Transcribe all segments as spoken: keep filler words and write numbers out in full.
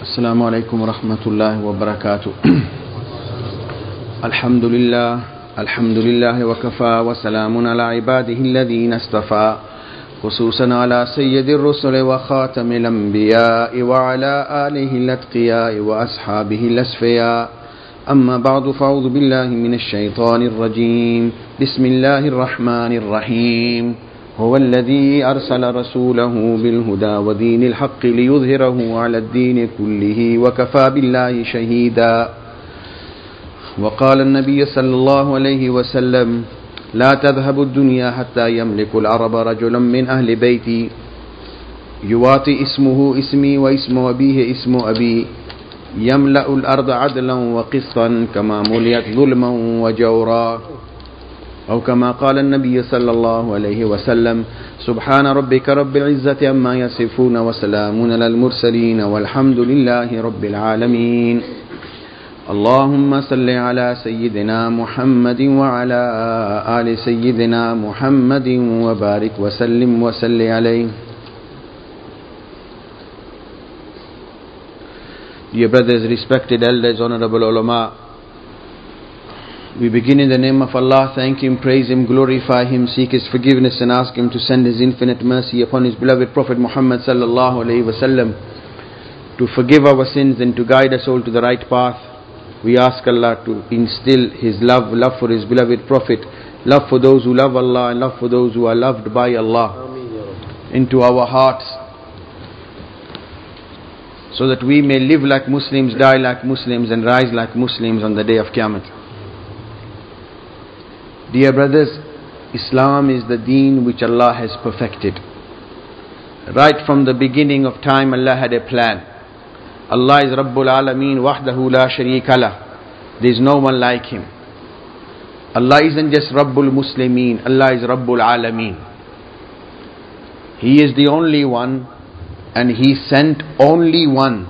السلام عليكم ورحمة الله وبركاته. الحمد لله الحمد لله وكفى وسلام على عباده الذين اصطفى خصوصا على سيد الرسل وخاتم الأنبياء وعلى آله الأتقياء وأصحابه الأسفياء. أما بعد فأعوذ بالله من الشيطان الرجيم. بسم الله الرحمن الرحيم. هو الذي أرسل رسوله بالهدى ودين الحق ليظهره على الدين كله وكفى بالله شهيدا. وقال النبي صلى الله عليه وسلم: لا تذهب الدنيا حتى يملك العرب رجلا من أهل بيتي يواطي اسمه اسمي واسم أبيه اسم أبي يملأ الأرض عدلا وقسطا كما ملئت ظلما وجورا، أو كما قال النبي صلى الله عليه وسلم: سبحان ربك رب العزة عما يصفون وسلام على المرسلين والحمد لله رب العالمين. اللهم صل على سيدنا محمد وعلى آل سيدنا محمد وبارك وسلم وسل عليه. Dear brothers, respected elders, honorable ulama, we begin in the name of Allah, thank Him, praise Him, glorify Him, seek His forgiveness and ask Him to send His infinite mercy upon His beloved Prophet Muhammad sallallahu alayhi wa sallam, to forgive our sins and to guide us all to the right path. We ask Allah to instill His love, love for His beloved Prophet, love for those who love Allah and love for those who are loved by Allah into our hearts, so that we may live like Muslims, die like Muslims and rise like Muslims on the day of Qiyamah. Dear brothers, Islam is the deen which Allah has perfected. Right from the beginning of time, Allah had a plan. Allah is Rabbul Alameen, wahdahu la sharika lah. There is no one like Him. Allah isn't just Rabbul Muslimeen, Allah is Rabbul Alameen. He is the only one, and He sent only one.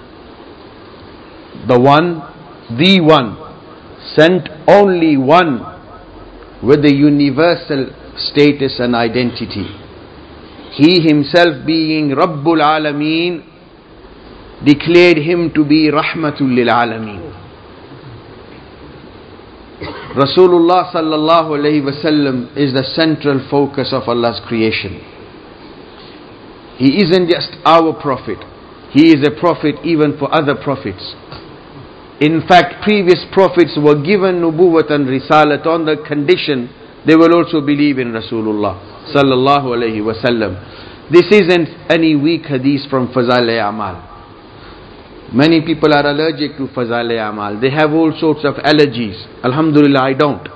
The one, the one, sent only one, with the universal status and identity. He Himself, being Rabbul Alameen, declared Him to be Rahmatul lil Alameen. Rasulullah sallallahu alayhi wa sallam is the central focus of Allah's creation. He isn't just our prophet, He is a prophet even for other prophets. In fact, previous prophets were given nubuwwat and risalat on the condition they will also believe in Rasulullah sallallahu alayhi wa sallam. This isn't any weak hadith from Fazail-e-Amal. Many people are allergic to Fazail-e-Amal. They have all sorts of allergies. Alhamdulillah, I don't.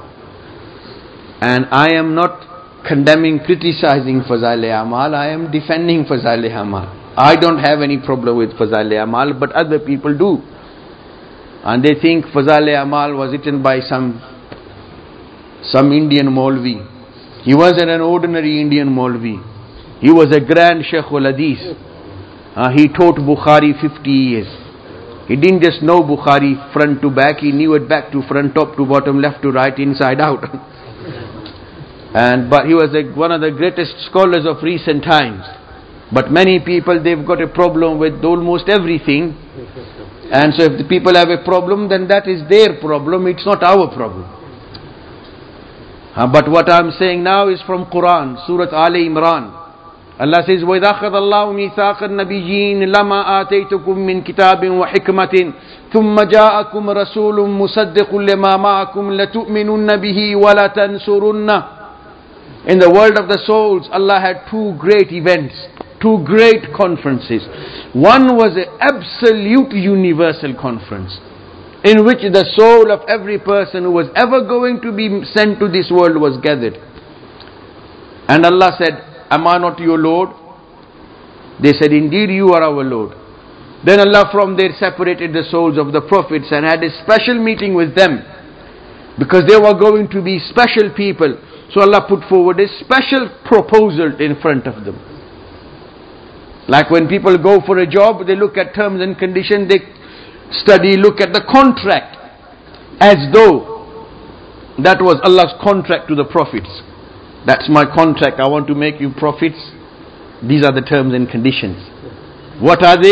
And I am not condemning, criticizing Fazail-e-Amal. I am defending Fazail-e-Amal. I don't have any problem with Fazail-e-Amal, but other people do. And they think Fazail-e-Amal was written by some some Indian Maulvi. He wasn't an ordinary Indian Maulvi. He was a grand Shaykhul Hadith. Uh, he taught Bukhari fifty years. He didn't just know Bukhari front to back, he knew it back to front, top to bottom, left to right, inside out. and But he was a, one of the greatest scholars of recent times. But many people, they've got a problem with almost everything. And so if the people have a problem, then that is their problem, it's not our problem. Uh, but what I'm saying now is from Quran, Surah Ali Imran. Allah says, وَإِذْ أَخَذَ اللَّهُ مِيثَاقَ النَّبِيِّينَ لَمَا آتَيْتُكُم مِّن كِتَابٍ وَحِكْمَةٍ ثُمَّ جَاءَكُمْ رَسُولٌ مُصَدِّقٌ لِمَا مَعَكُمْ لَتُؤْمِنُنَّ بِهِ وَلَتَنْصُرُنَّهُ. In the world of the souls, Allah had two great events, two great conferences. One was an absolute universal conference, in which the soul of every person who was ever going to be sent to this world was gathered. And Allah said, am I not your Lord? They said, indeed you are our Lord. Then Allah from there separated the souls of the prophets and had a special meeting with them, because they were going to be special people. So Allah put forward a special proposal in front of them. Like when people go for a job, they look at terms and conditions, they study, look at the contract, as though that was Allah's contract to the prophets. That's my contract, I want to make you prophets. These are the terms and conditions. What are they?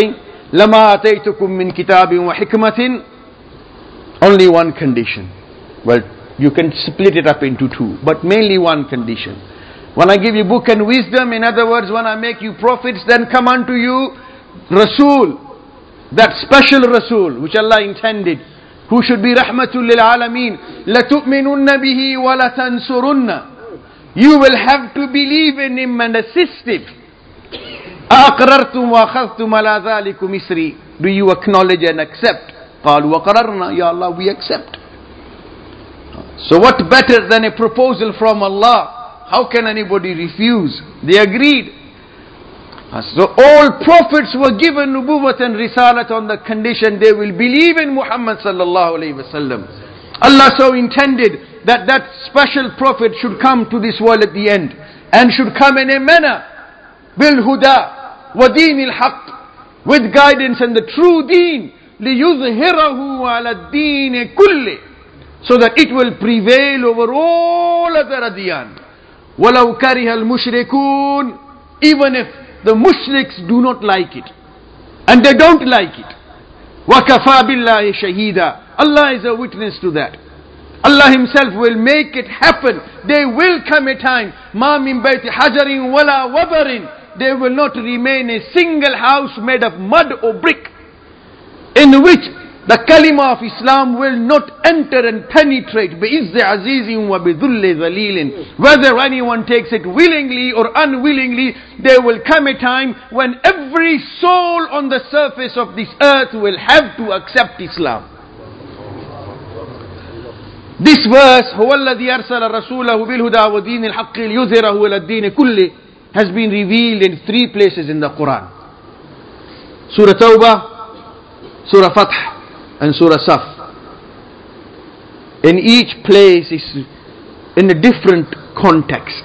لَمَا أَتَيْتُكُم مِّن كِتَابٍ وَحِكْمَةٍ. Only one condition. Well, you can split it up into two, but mainly one condition. When I give you book and wisdom, in other words, when I make you prophets, then come unto you Rasul, that special Rasul which Allah intended, who should be rahmatul lil alameen. لَتُؤْمِنُنَّ بِهِ وَلَتَنْصُرُنَّ. You will have to believe in him and assist him. أَأَقْرَرْتُمْ وَأَخَذْتُمْ عَلَى ذَلِكُمْ إِسْرِي. Do you acknowledge and accept? قَالُوا وَقَرَرْنَا. Ya Allah, we accept. So what better than a proposal from Allah? How can anybody refuse? They agreed. So all prophets were given nubuwwat and risalat on the condition they will believe in Muhammad sallallahu alayhi wa sallam. Allah so intended that that special prophet should come to this world at the end, and should come in a manner bil huda wa deen al haqq, with guidance and the true deen, liyuzhirahu ala deen kulli, so that it will prevail over all other adyan. Walau kariha al mushrikun, even if the mushriks do not like it, and they don't like it. وَكَفَى بِاللَّهِ شَهِيدًا. Allah is a witness to that. Allah himself will make it happen. There will come a time, مَا مِن بَيْتِ حَجَرٍ وَلَا وَبَرٍ. There will not remain a single house made of mud or brick in which the kalima of Islam will not enter and penetrate. بِإِزِّ عَزِيزٍ وَبِذُلِّ ذَلِيلٍ. Whether anyone takes it willingly or unwillingly, there will come a time when every soul on the surface of this earth will have to accept Islam. This verse, هو الذي أرسل رسوله بالهدى ودين الحق ليظهره على الدين كله, has been revealed in three places in the Quran. Surah Tawbah, Surah Fath, and Surah Saf. In each place is in a different context.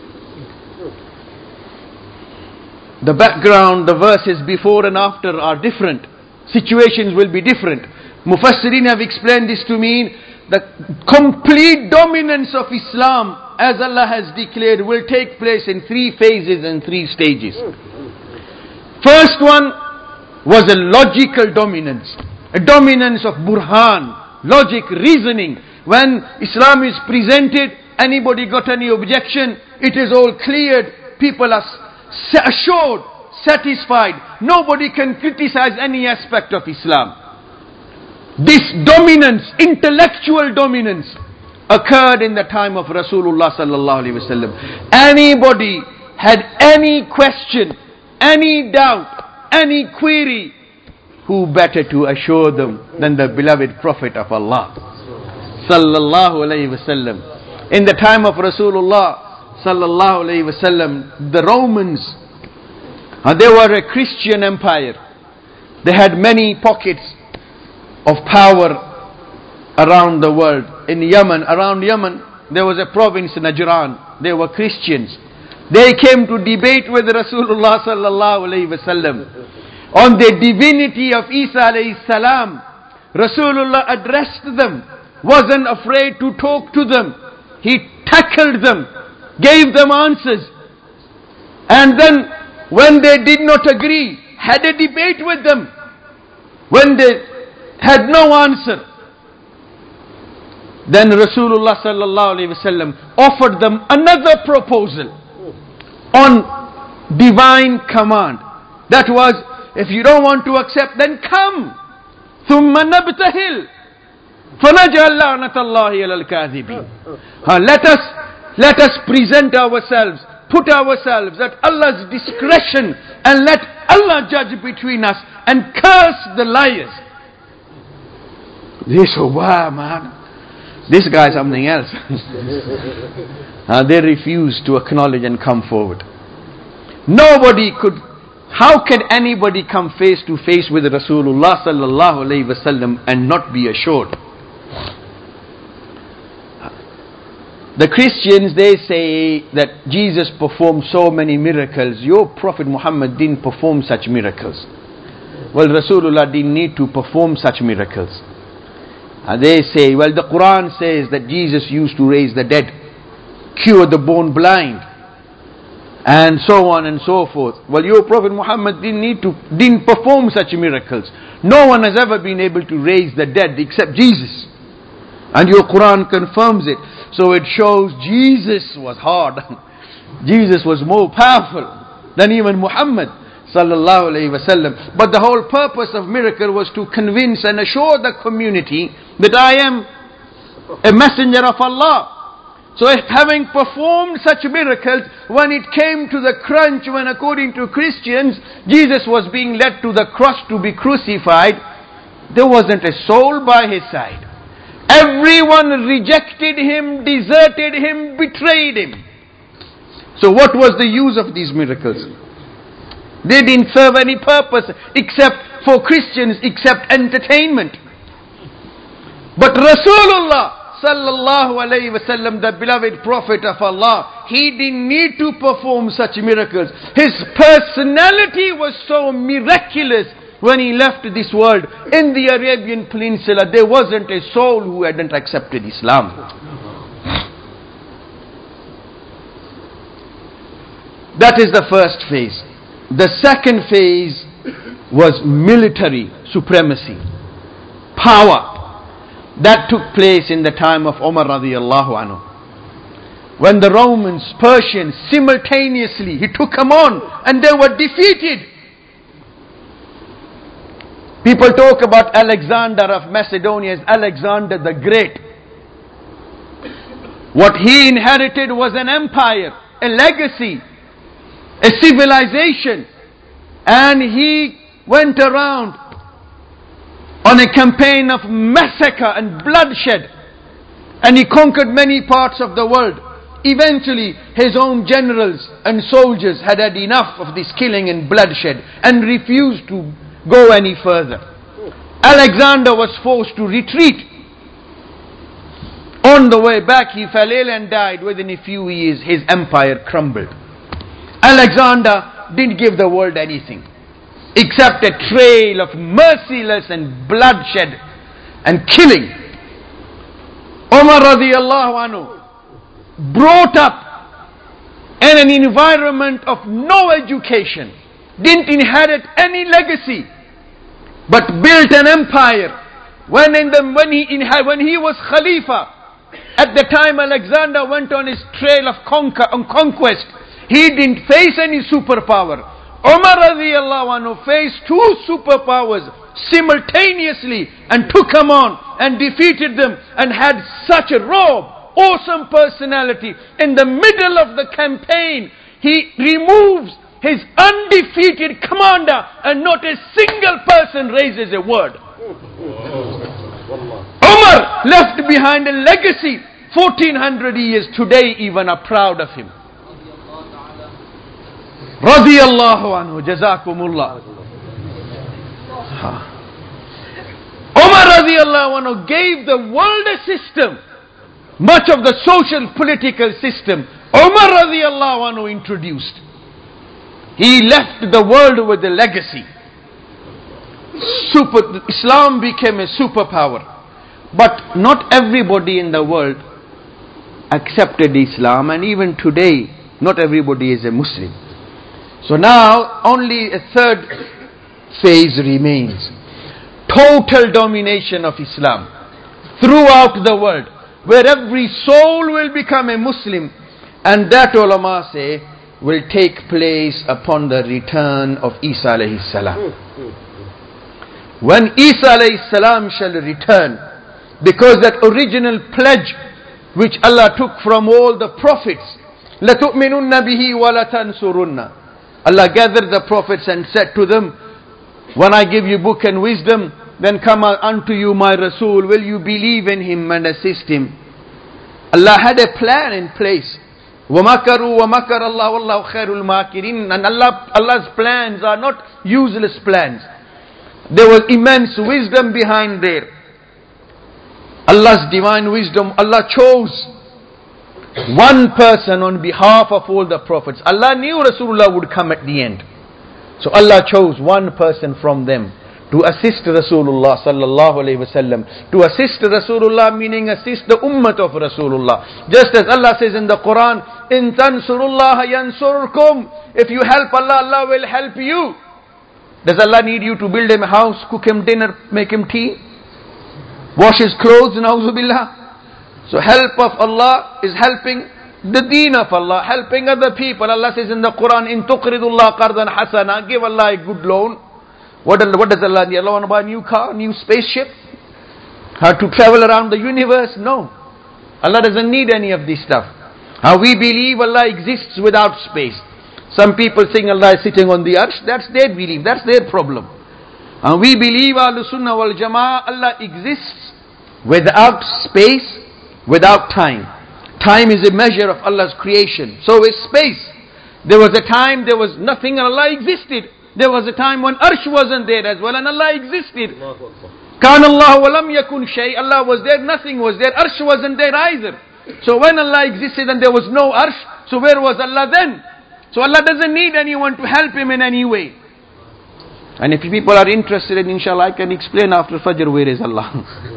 The background, the verses before and after are different. Situations will be different. Mufassirin have explained this to mean the complete dominance of Islam, as Allah has declared, will take place in three phases and three stages. First one was a logical dominance. A dominance of burhan, logic, reasoning. When Islam is presented, anybody got any objection, it is all cleared. People are assured, satisfied. Nobody can criticize any aspect of Islam. This dominance, intellectual dominance, occurred in the time of Rasulullah sallallahu alaihi wasallam. Anybody had any question, any doubt, any query, who better to assure them than the beloved Prophet of Allah sallallahu alayhi wasallam. In the time of Rasulullah sallallahu alayhi wasallam, the Romans, uh, they were a Christian empire. They had many pockets of power around the world. In Yemen, around Yemen, there was a province, Najran. They were Christians. They came to debate with Rasulullah sallallahu alayhi wasallam on the divinity of Isa alayhi salam. Rasulullah addressed them, wasn't afraid to talk to them. He tackled them, gave them answers. And then when they did not agree, had a debate with them. When they had no answer, then Rasulullah sallallahu alayhi wasallam offered them another proposal on divine command. That was, if you don't want to accept, then come. ثُمَّ نَبْتَهِلْ فَنَجْعَلْ لَعْنَةَ اللَّهِ عَلَى الْكَاذِبِينَ. Let us, let us present ourselves, put ourselves at Allah's discretion, and let Allah judge between us and curse the liars. They say, wow man, this guy is something else. uh, they refused to acknowledge and come forward. Nobody could. How can anybody come face to face with Rasulullah sallallahu alayhi wasallam and not be assured? The Christians, they say that Jesus performed so many miracles. Your Prophet Muhammad didn't perform such miracles. Well, Rasulullah didn't need to perform such miracles. Uh, they say, well, the Quran says that Jesus used to raise the dead, cure the born blind. and so on and so forth. Well, your Prophet Muhammad didn't need to, didn't perform such miracles. No one has ever been able to raise the dead except Jesus. And your Quran confirms it. So it shows Jesus was hard. Jesus was more powerful than even Muhammad sallallahu alayhi wasallam. But the whole purpose of miracle was to convince and assure the community that I am a messenger of Allah. So having performed such miracles, when it came to the crunch, when according to Christians, Jesus was being led to the cross to be crucified, there wasn't a soul by his side. Everyone rejected him, deserted him, betrayed him. So what was the use of these miracles? They didn't serve any purpose except for Christians, except entertainment. But Rasulullah sallallahu alayhi wasallam, the beloved Prophet of Allah, he didn't need to perform such miracles. His personality was so miraculous. When he left this world in the Arabian Peninsula, there wasn't a soul who hadn't accepted Islam. That is the first phase. The second phase was military supremacy, power. That took place in the time of Umar radiallahu anhu. When the Romans, Persians, simultaneously, he took them on and they were defeated. People talk about Alexander of Macedonia as Alexander the Great. What he inherited was an empire, a legacy, a civilization. And he went around on a campaign of massacre and bloodshed, and he conquered many parts of the world. Eventually his own generals and soldiers had had enough of this killing and bloodshed and refused to go any further. Alexander was forced to retreat. On the way back he fell ill and died. Within a few years his empire crumbled. Alexander didn't give the world anything except a trail of merciless and bloodshed and killing. Umar radiallahu anhu brought up in an environment of no education, didn't inherit any legacy, but built an empire. When in the when he inha- when he was Khalifa, at the time Alexander went on his trail of conquer on conquest, he didn't face any superpower. Umar radiallahu anhu faced two superpowers simultaneously and took them on and defeated them, and had such a raw, awesome personality. In the middle of the campaign, he removes his undefeated commander and not a single person raises a word. Umar left behind a legacy. fourteen hundred years today even are proud of him. Radiyallahu anhu, jazakumullah. Umar radiyallahu anhu gave the world a system, much of the social political system Umar radiyallahu anhu introduced. He left the world with a legacy. Super, Islam became a superpower. But not everybody in the world accepted Islam, and even today not everybody is a Muslim. So now only a third phase remains. Total domination of Islam throughout the world, where every soul will become a Muslim, and that ulama say will take place upon the return of Isa alayhi salam. When Isa alayhi salam shall return, because that original pledge which Allah took from all the prophets, لَتُؤْمِنُنَّ بِهِ وَلَتَنْصُرُنَّ, Allah gathered the prophets and said to them, when I give you book and wisdom, then come unto you my Rasul, will you believe in him and assist him? Allah had a plan in place. وَمَكَرُوا وَمَكَرَ اللَّهُ وَاللَّهُ خَيْرُ الْمَاكِرِينَ. And Allah, Allah's plans are not useless plans. There was immense wisdom behind there. Allah's divine wisdom, Allah chose one person on behalf of all the prophets. Allah knew Rasulullah would come at the end. So Allah chose one person from them to assist Rasulullah sallallahu alayhi wasallam. To assist Rasulullah meaning assist the ummah of Rasulullah. Just as Allah says in the Quran, In tansurullah yansurkum. If you help Allah, Allah will help you. Does Allah need you to build him a house, cook him dinner, make him tea, wash his clothes? Na'uzubillah. So help of Allah is helping the deen of Allah, helping other people. Allah says in the Quran, in tuqridullah qardan hasana, give Allah a good loan. What, what does Allah need? Allah want to buy a new car, new spaceship? How to travel around the universe? No. Allah doesn't need any of this stuff. How we believe Allah exists without space. Some people think Allah is sitting on the arsh. That's their belief. That's their problem. And we believe Ahlus Sunnah wal Jama'ah, Allah exists without space, without time. Time is a measure of Allah's creation. So is space. There was a time there was nothing and Allah existed. There was a time when arsh wasn't there as well and Allah existed. Kan Allah wa lam yakun shay. Allah was there, nothing was there. Arsh wasn't there either. So when Allah existed and there was no arsh, so where was Allah then? So Allah doesn't need anyone to help him in any way. And if people are interested, in, inshallah, I can explain after Fajr where is Allah.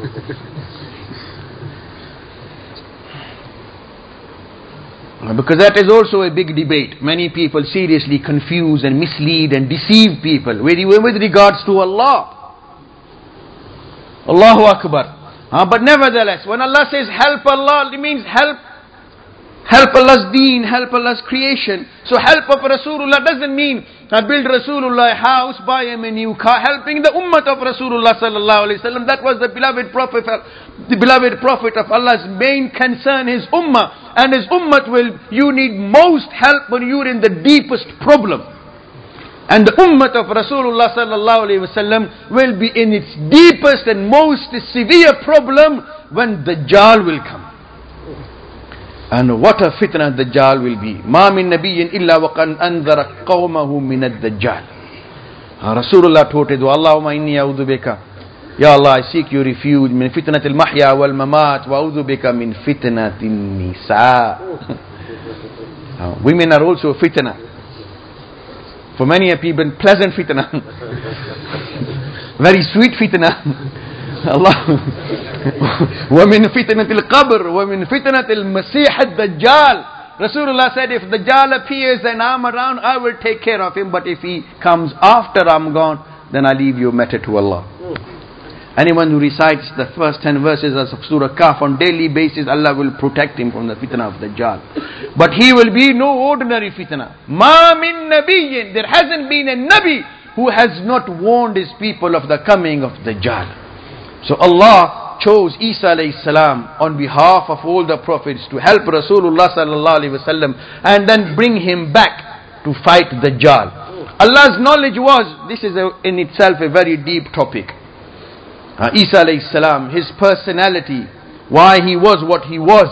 Because that is also a big debate. Many people seriously confuse and mislead and deceive people with regards to Allah. Allahu Akbar. Uh, but nevertheless, when Allah says help Allah, it means help help Allah's deen, help Allah's creation. So help of Rasulullah doesn't mean I build Rasulullah a house, buy him a new car. Helping the ummah of Rasulullah sallallahu alaihi wasallam, that was the beloved prophet, the beloved prophet of Allah's main concern, his ummah. And his ummah will, you need most help when you're in the deepest problem. And the ummah of Rasulullah sallallahu alaihi wasallam will be in its deepest and most severe problem when Dajjal will come. And what a fitna Dajjal will be. Ma min nabiyyin illa wa qad anzara qawmahu min ad-Dajjal. Rasulullah taught it, Allahumma inni a'udhu bika. Ya Allah, I seek your refuge min fitnatil mahya wal mamat wa a'udhu bika min fitnatin nisa. Women are also fitna. For many a people, pleasant fitna. Very sweet fitna. Allah. وَمِن فِتْنَةِ الْقَبْرِ وَمِن فِتْنَةِ الْمَسِيحِ الدَّجَّالِ. Rasulullah said, if Dajjal appears and I'm around, I will take care of him. But if he comes after I'm gone, then I leave your matter to Allah. Anyone who recites the first ten verses of Surah Kahf on daily basis, Allah will protect him from the fitna of Dajjal. But he will be no ordinary fitna. Ma min nabiyyin. There hasn't been a Nabi who has not warned his people of the coming of Dajjal. So Allah chose Isa alayhi salam on behalf of all the prophets to help Rasulullah sallallahu alayhi wasallam and then bring him back to fight Dajjal. Allah's knowledge was, this is a, in itself a very deep topic. Uh, Isa alayhi salam, his personality, why he was what he was.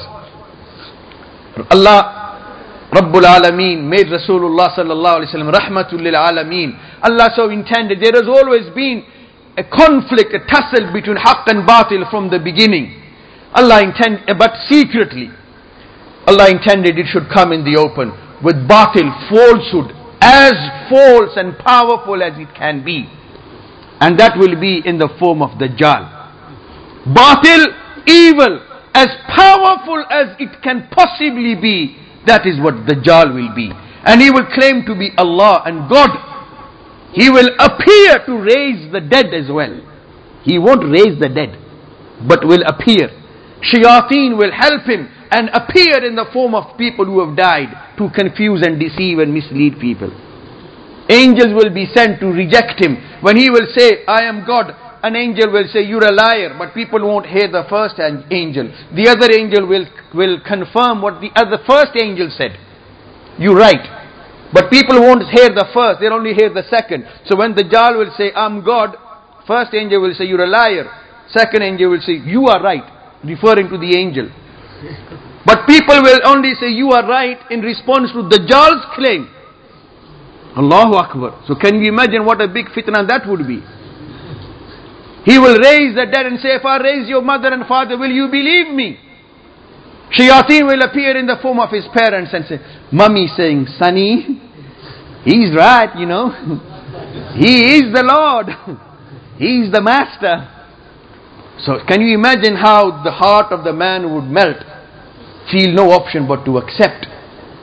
Allah Rabbul Alameen made Rasulullah sallallahu alayhi wasallam rahmatul lil alameen. Allah so intended. There has always been a conflict, a tussle between haqq and batil from the beginning. Allah intended, but secretly, Allah intended it should come in the open with batil, falsehood, as false and powerful as it can be. And that will be in the form of Dajjal. Batil, evil, as powerful as it can possibly be, that is what Dajjal will be. And he will claim to be Allah and God. He will appear to raise the dead as well. He won't raise the dead, but will appear. Shayateen will help him and appear in the form of people who have died to confuse and deceive and mislead people. Angels will be sent to reject him. When he will say, I am God, an angel will say, you're a liar. But people won't hear the first angel. The other angel will, will confirm what the other first angel said. You're right. But people won't hear the first, they'll only hear the second. So when the Dajjal will say, I'm God, first angel will say, you're a liar. Second angel will say, you are right, referring to the angel. But people will only say, you are right, in response to the Dajjal's claim. Allahu Akbar. So can you imagine what a big fitna that would be? He will raise the dead and say, if I raise your mother and father, will you believe me? Shayateen will appear in the form of his parents and say, Mummy saying, Sonny, he's right, you know. He is the Lord. He is the Master. So can you imagine how the heart of the man would melt? Feel no option but to accept.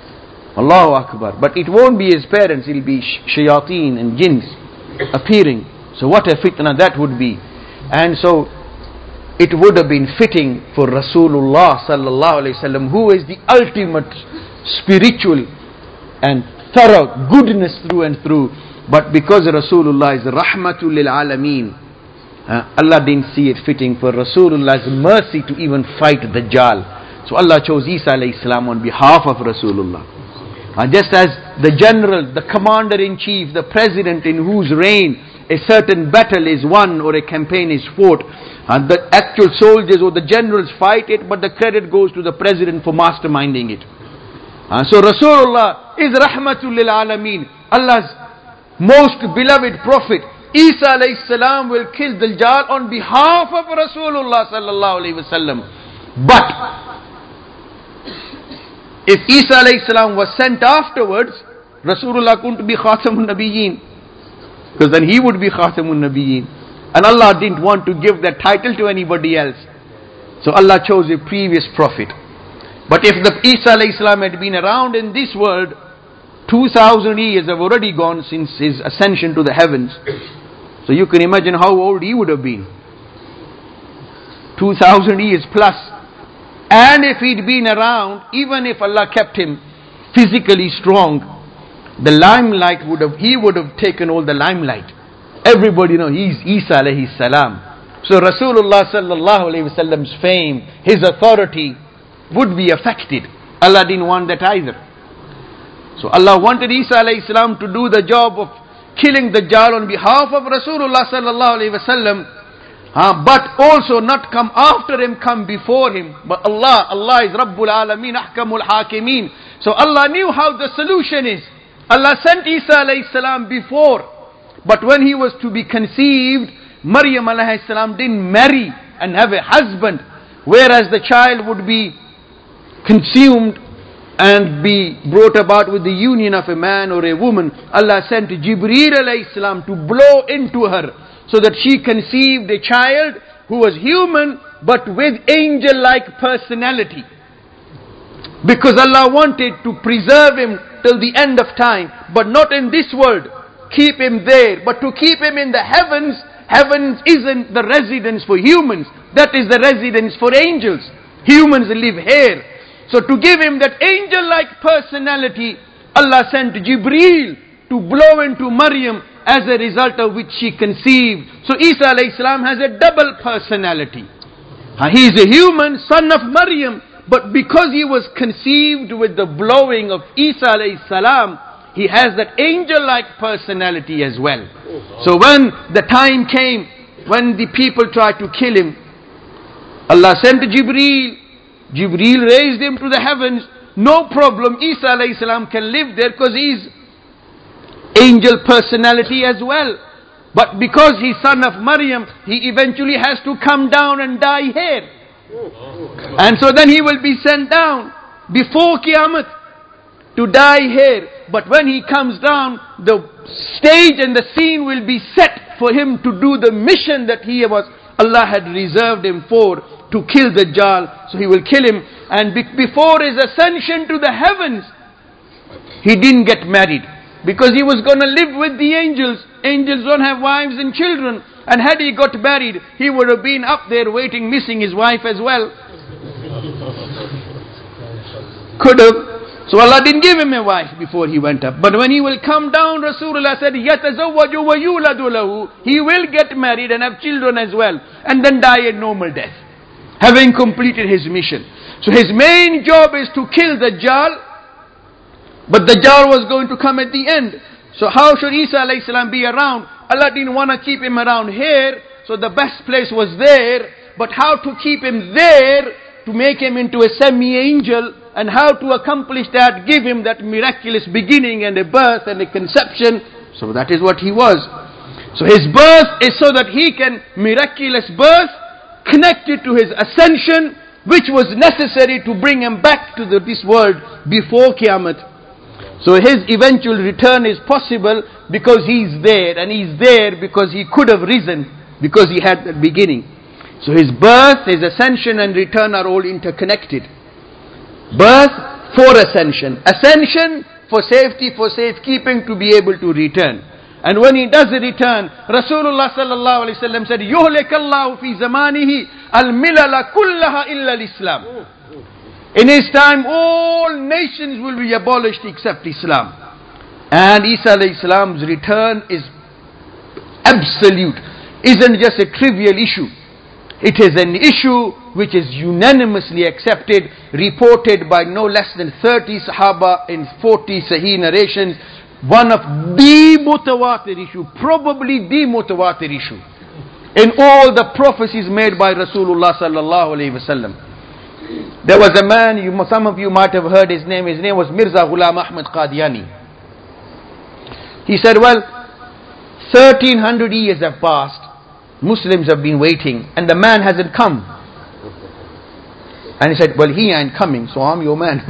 Allahu Akbar. But it won't be his parents, it'll be shayateen and jinns appearing. So what a fitna that would be. And so it would have been fitting for Rasulullah sallallahu alaihi wasallam, who is the ultimate spiritual and thorough goodness through and through. But because Rasulullah is rahmatul lil alameen, uh, Allah didn't see it fitting for Rasulullah's mercy to even fight Dajjal. So Allah chose Isa alayhi salam on behalf of Rasulullah. Uh, just as the general, the commander-in-chief, the president in whose reign a certain battle is won or a campaign is fought, and the actual soldiers or the generals fight it, but the credit goes to the president for masterminding it. Uh, so Rasulullah is rahmatul lil alameen, Allah's most beloved prophet. Isa alayhi salam will kill Dajjal on behalf of Rasulullah sallallahu alayhi wasallam. But if Isa alayhi salam was sent afterwards, Rasulullah couldn't be Khatamun Nabiyyin, because then he would be Khatamun Nabiyyin. And Allah didn't want to give that title to anybody else. So Allah chose a previous prophet. But if the Isa alayhi salam had been around in this world, two thousand years have already gone since his ascension to the heavens. So you can imagine how old he would have been. two thousand years plus. And if he'd been around, even if Allah kept him physically strong, the limelight would have, he would have taken all the limelight. Everybody know he's Isa alayhi salam. So Rasulullah sallallahu alayhi wasallam's fame, his authority would be affected. Allah didn't want that either. So Allah wanted Isa alayhi salam to do the job of killing Dajjal on behalf of Rasulullah sallallahu alayhi wasallam. Uh, but also not come after him, come before him. But Allah, Allah is Rabbul Alameen, Ahkamul Hakimeen. So Allah knew how the solution is. Allah sent Isa alayhi salam before. But when he was to be conceived, Maryam alayhi salam didn't marry and have a husband. Whereas the child would be consumed and be brought about with the union of a man or a woman. Allah sent Jibreel alayhi salam to blow into her, so that she conceived a child who was human but with angel-like personality. Because Allah wanted to preserve him till the end of time, but not in this world. Keep him there, but to keep him in the heavens. Heavens isn't the residence for humans, that is the residence for angels. Humans live here. So to give him that angel-like personality, Allah sent Jibreel to blow into Maryam, as a result of which she conceived. So Isa alayhi salam has a double personality. He is a human, son of Maryam, but because he was conceived with the blowing of Isa alayhi salam, he has that angel-like personality as well. So when the time came, when the people tried to kill him, Allah sent Jibreel. Jibreel raised him to the heavens. No problem, Isa alayhi salam can live there because he is angel personality as well. But because he's son of Maryam, he eventually has to come down and die here. And so then he will be sent down before Qiyamah to die here. But when he comes down, the stage and the scene will be set for him to do the mission that he was, Allah had reserved him for, to kill Dajjal. So he will kill him. And be- before his ascension to the heavens, he didn't get married, because he was going to live with the angels. Angels don't have wives and children. And had he got married, he would have been up there waiting, missing his wife as well. Could have. So Allah didn't give him a wife before he went up. But when he will come down, Rasulullah said, يَتَزَوَّجُ وَيُولَدُ لَهُ. He will get married and have children as well. And then die a normal death, having completed his mission. So his main job is to kill Dajjal. But Dajjal was going to come at the end. So how should Isa alayhi salam be around? Allah didn't want to keep him around here. So the best place was there. But how to keep him there, to make him into a semi-angel, and how to accomplish that, give him that miraculous beginning and a birth and a conception. So that is what he was. So his birth is so that he can, miraculous birth, connected to his ascension, which was necessary to bring him back to the, this world before Qiyamah. So his eventual return is possible because he's there, and he's there because he could have risen, because he had that beginning. So his birth, his ascension and return are all interconnected. Birth for ascension. Ascension for safety, for safekeeping, to be able to return. And when he does return, Rasulullah sallallahu alaihi wasallam said, يُهْلِكَ اللَّهُ فِي زَمَانِهِ الْمِلَلَ كُلَّهَا إِلَّا الْإِسْلَامِ. In his time, all nations will be abolished except Islam. And Isa alayhi salam's return is absolute, isn't just a trivial issue. It is an issue which is unanimously accepted, reported by no less than thirty Sahaba in forty Sahih narrations. One of the mutawatir issue, probably the mutawatir issue in all the prophecies made by Rasulullah sallallahu alaihi wasallam. There was a man, you, some of you might have heard his name. His name was Mirza Ghulam Ahmad Qadiani. He said, well, thirteen hundred years have passed. Muslims have been waiting and the man hasn't come. And he said, well, he ain't coming, so I'm your man.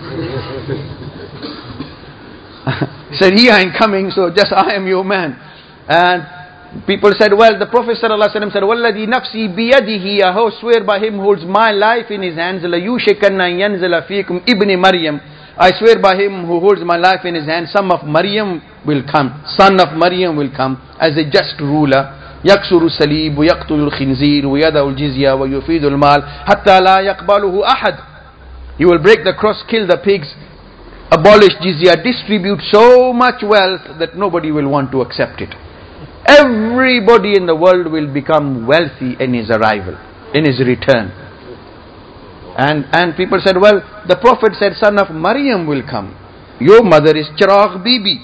He said, he ain't coming, so just I am your man. And people said, well, the Prophet ﷺ said, وَالَّذِي نَفْسِي بِيَدِهِ, I swear by him who holds my life in his hands, لَيُوشِكَنَّ يَنْزِلَ فِيكُمْ إِبْنِ Maryam. I swear by him who holds my life in his hands, son of Maryam will come. Son of Maryam will come as a just ruler. يكسر الصليب ويقتل الخنزير ويدع الجزية ويفيد المال حتى لا يقبله أحد. He will break the cross, kill the pigs, abolish jizya, distribute so much wealth that nobody will want to accept it. Everybody in the world will become wealthy in his arrival, in his return. And and people said, well, the Prophet said, son of Maryam will come. Your mother is Chiragh Bibi.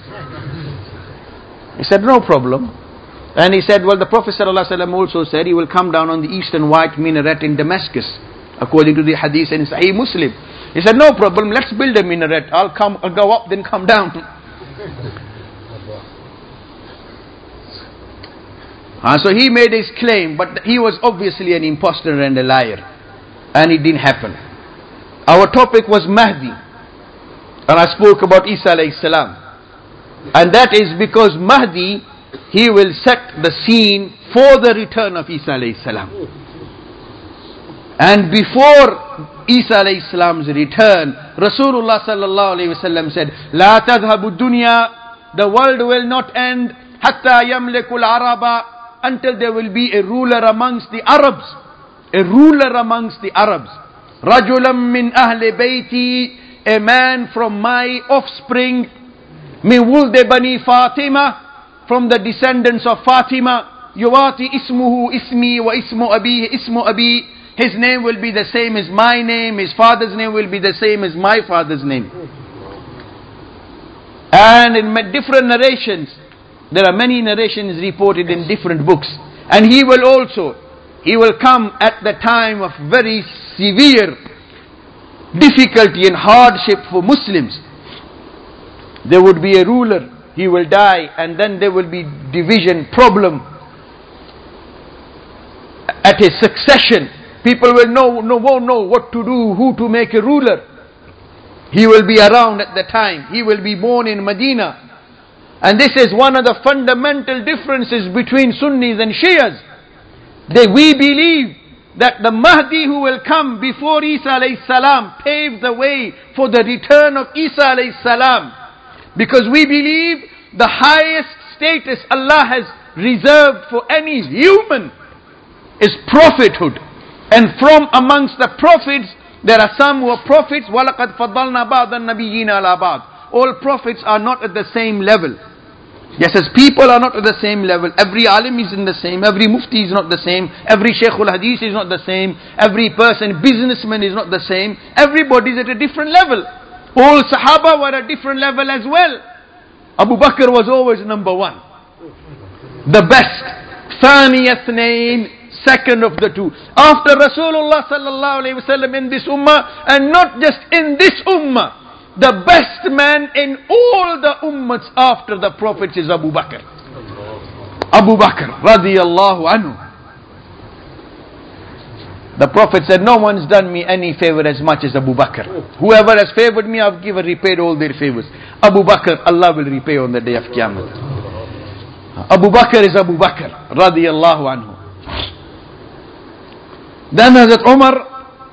He said, no problem. And he said, well, the Prophet ﷺ also said he will come down on the eastern white minaret in Damascus, according to the hadith in Sahih Muslim. He said, no problem, let's build a minaret. I'll come, I'll go up, then come down. uh, so he made his claim, but he was obviously an impostor and a liar. And it didn't happen. Our topic was Mahdi. And I spoke about Isa alayhi salam. And that is because Mahdi, he will set the scene for the return of Isa alayhi salam. And before Isa alayhi salam's return, Rasulullah sallallahu alayhi wasallam said, La tadhabu dunya, the world will not end, hatta yamlikul araba, until there will be a ruler amongst the Arabs. A ruler amongst the Arabs. Rajulam min ahli bayti, a man from my offspring, min wulde bani Fatima, from the descendants of Fatima, yuwati ismuhu ismi wa ismu abihi ismu abi. His name will be the same as my name, his father's name will be the same as my father's name. And in different narrations, there are many narrations reported in different books. And he will also, he will come at the time of very severe difficulty and hardship for Muslims. There would be a ruler, he will die, and then there will be division, problem at his succession. People will know, no, won't know what to do, who to make a ruler. He will be around at the time. He will be born in Medina. And this is one of the fundamental differences between Sunnis and Shias. They, we believe that the Mahdi who will come before Isa alayhi salam paved the way for the return of Isa alayhi salam. Because we believe the highest status Allah has reserved for any human is prophethood. And from amongst the prophets, there are some who are prophets. وَلَقَدْ فَضَّلْنَا بَعْضَ النَّبِيِّينَ عَلَى بَعْضٍ. All prophets are not at the same level. Just as people are not at the same level. Every alim is in the same. Every mufti is not the same. Every shaykhul hadith is not the same. Every person, businessman is not the same. Everybody is at a different level. All Sahaba were at a different level as well. Abu Bakr was always number one. The best. Thani Athnain, second of the two. After Rasulullah sallallahu alayhi wa sallam in this ummah, and not just in this ummah, the best man in all the ummahs after the prophets is Abu Bakr. Abu Bakr radiyallahu anhu. The Prophet said, no one's done me any favor as much as Abu Bakr. Whoever has favored me, I've given, repaid all their favors. Abu Bakr, Allah will repay on the day of Qiyamah. Abu Bakr is Abu Bakr radiyallahu anhu. Then Hazrat Umar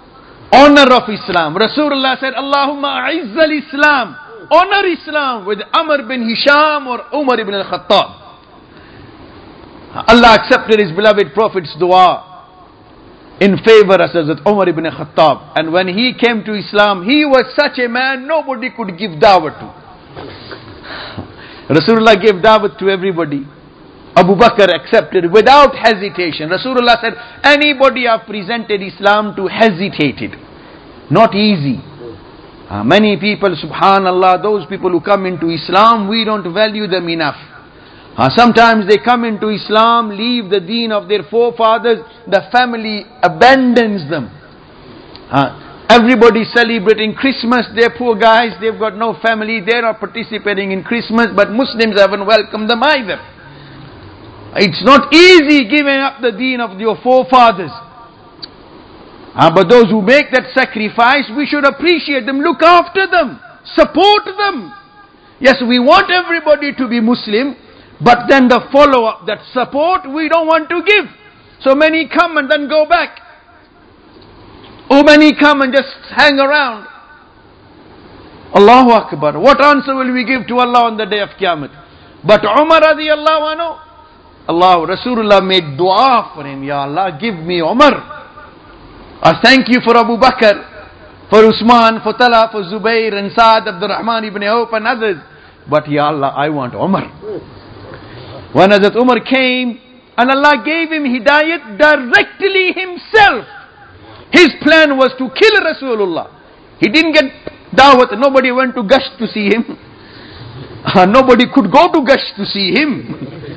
honor of Islam. Rasulullah said, Allahumma a'izz al-Islam. Honor Islam with Amr bin Hisham or Umar ibn al-Khattab. Allah accepted His beloved Prophet's dua in favor of Hazrat Umar ibn Khattab. And when he came to Islam, he was such a man nobody could give dawah to. Rasulullah gave dawah to everybody. Abu Bakr accepted without hesitation. Rasulullah said, anybody have presented Islam to hesitated. Not easy. Uh, many people, subhanallah, those people who come into Islam, we don't value them enough. Uh, sometimes they come into Islam, leave the deen of their forefathers, the family abandons them. Uh, everybody celebrating Christmas, they're poor guys, they've got no family, they're not participating in Christmas, but Muslims haven't welcomed them either. It's not easy giving up the deen of your forefathers. Uh, but those who make that sacrifice, we should appreciate them, look after them, support them. Yes, we want everybody to be Muslim, but then the follow-up, that support, we don't want to give. So many come and then go back. Or many come and just hang around. Allahu Akbar. What answer will we give to Allah on the day of Qiyamah? But Umar radiallahu anhu, Allah, Rasulullah made dua for him. Ya Allah, give me Umar. I thank you for Abu Bakr, for Usman, for Talha, for Zubair and Saad, Abdul Rahman ibn Auf and others. But Ya Allah, I want Umar. When Hazrat Umar came, and Allah gave him hidayat directly himself. His plan was to kill Rasulullah. He didn't get dawat. Nobody went to Gasht to see him. Uh, nobody could go to Gasht to see him.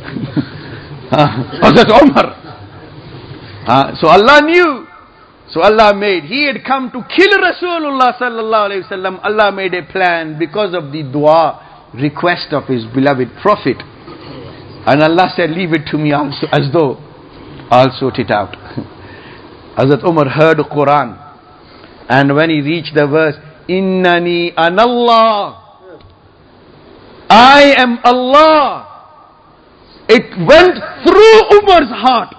uh, Hazrat Umar. Uh, so Allah knew. So Allah made, he had come to kill Rasulullah sallallahu alayhi wa sallam. Allah made a plan because of the dua request of His beloved Prophet. And Allah said, leave it to me also, as though I'll sort it out. Hazrat Umar heard the Quran. And when he reached the verse, Innani anallah, I am Allah, it went through Umar's heart,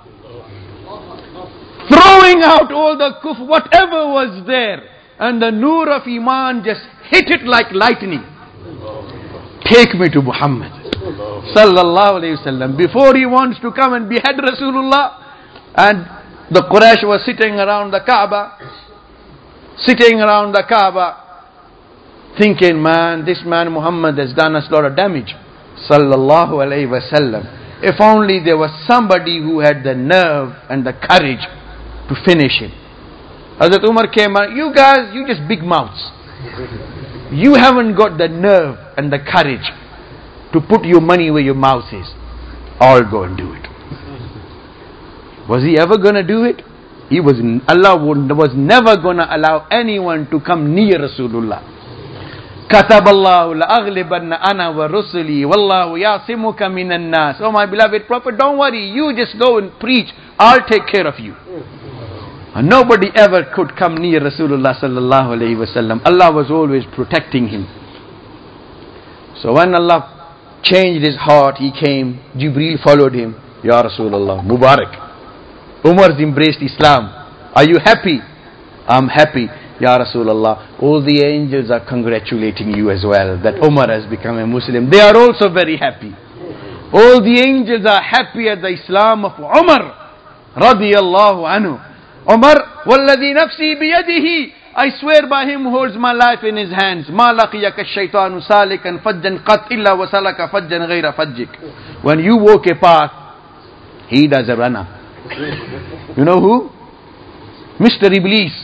throwing out all the kufr, whatever was there. And the nur of Iman just hit it like lightning. Take me to Muhammad sallallahu alayhi wasallam. Before he wants to come and behead Rasulullah, and the Quraysh was sitting around the Kaaba, sitting around the Kaaba, thinking, man, this man Muhammad has done us a lot of damage. Sallallahu alayhi wasallam. If only there was somebody who had the nerve and the courage to finish him. Hazrat Umar came out, you guys, you just big mouths. You haven't got the nerve and the courage to put your money where your mouth is. I'll go and do it. Was he ever going to do it? He was. Allah was never going to allow anyone to come near Rasulullah. Kataballahu la'aghlibanna ana wa rusuli wallahu yasimuka minan nas. Oh my beloved Prophet, don't worry. You just go and preach. I'll take care of you. And nobody ever could come near Rasulullah sallallahu alayhi wa sallam. Allah was always protecting him. So when Allah changed his heart, he came, Jibreel followed him. Ya Rasulullah, Mubarak. Umar's embraced Islam. Are you happy? I'm happy. Ya Rasulullah, all the angels are congratulating you as well that Umar has become a Muslim. They are also very happy. All the angels are happy at the Islam of Umar radiyallahu anhu. Umar, walladhi nafsi biyadihi, I swear by him who holds my life in his hands. Ma laqiyaka shaytanu salikan fajjan qat illa wa salaka fajjan ghayra fajjik. When you walk a path, he does a run up. You know who? Mister Iblis.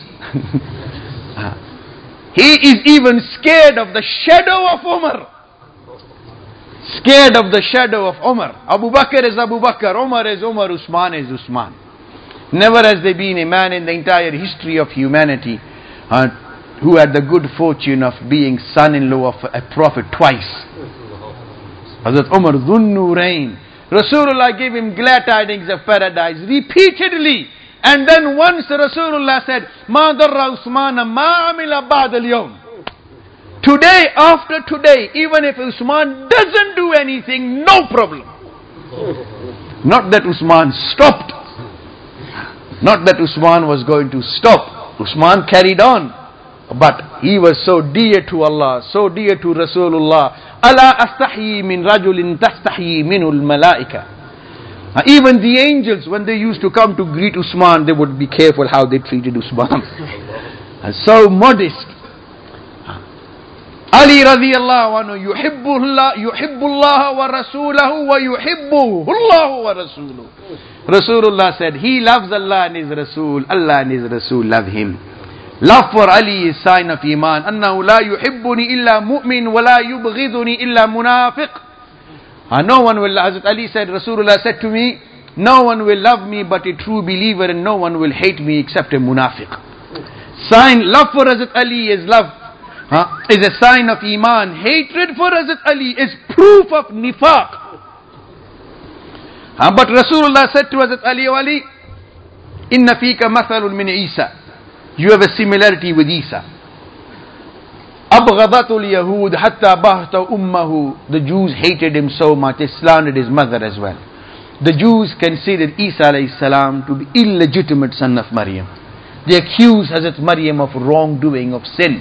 He is even scared of the shadow of Umar. Scared of the shadow of Umar. Abu Bakr is Abu Bakr, Umar is Umar, Usman is Usman. Never has there been a man in the entire history of humanity uh, who had the good fortune of being son-in-law of a prophet twice. Hazrat Umar Dhun Nurain. Rasulullah gave him glad tidings of paradise repeatedly. And then once Rasulullah said, Ma darra Usmana ma amila ba'd al-yawm. Today, after today, even if Usman doesn't do anything, no problem. Not that Usman stopped. Not that Usman was going to stop. Usman carried on, but he was so dear to Allah, so dear to Rasulullah. Ala astahyi min rajulin tastahyi minul malaika. Even the angels, when they used to come to greet Usman, they would be careful how they treated Usman. And so modest. Ali radiyallahu anhu, yuhibbullah, yuhibbullah wa rasulahu wa yuhibbuhullah wa rasuluhu. Rasulullah said, he loves Allah and His Rasul, Allah and His Rasul love him. Love for Ali is sign of Iman. أنه لا يحبني إلا مؤمن ولا يبغضني إلا منافق. Uh, no one will, Hazrat Ali said, Rasulullah said to me, no one will love me but a true believer, and no one will hate me except a munafiq. Sign, love for Hazrat Ali is love, huh, is a sign of Iman. Hatred for Hazrat Ali is proof of nifaq. Uh, but Rasulullah said to Hazrat Ali, Ali, inna fika mathalun min Isa. You have a similarity with Isa. Abghadatul Yahud hatta bahta ummahu. The Jews hated him so much, they slandered his mother as well. The Jews considered Isa alayhi salam to be illegitimate son of Maryam. They accused Hazrat Maryam of wrongdoing, of sin.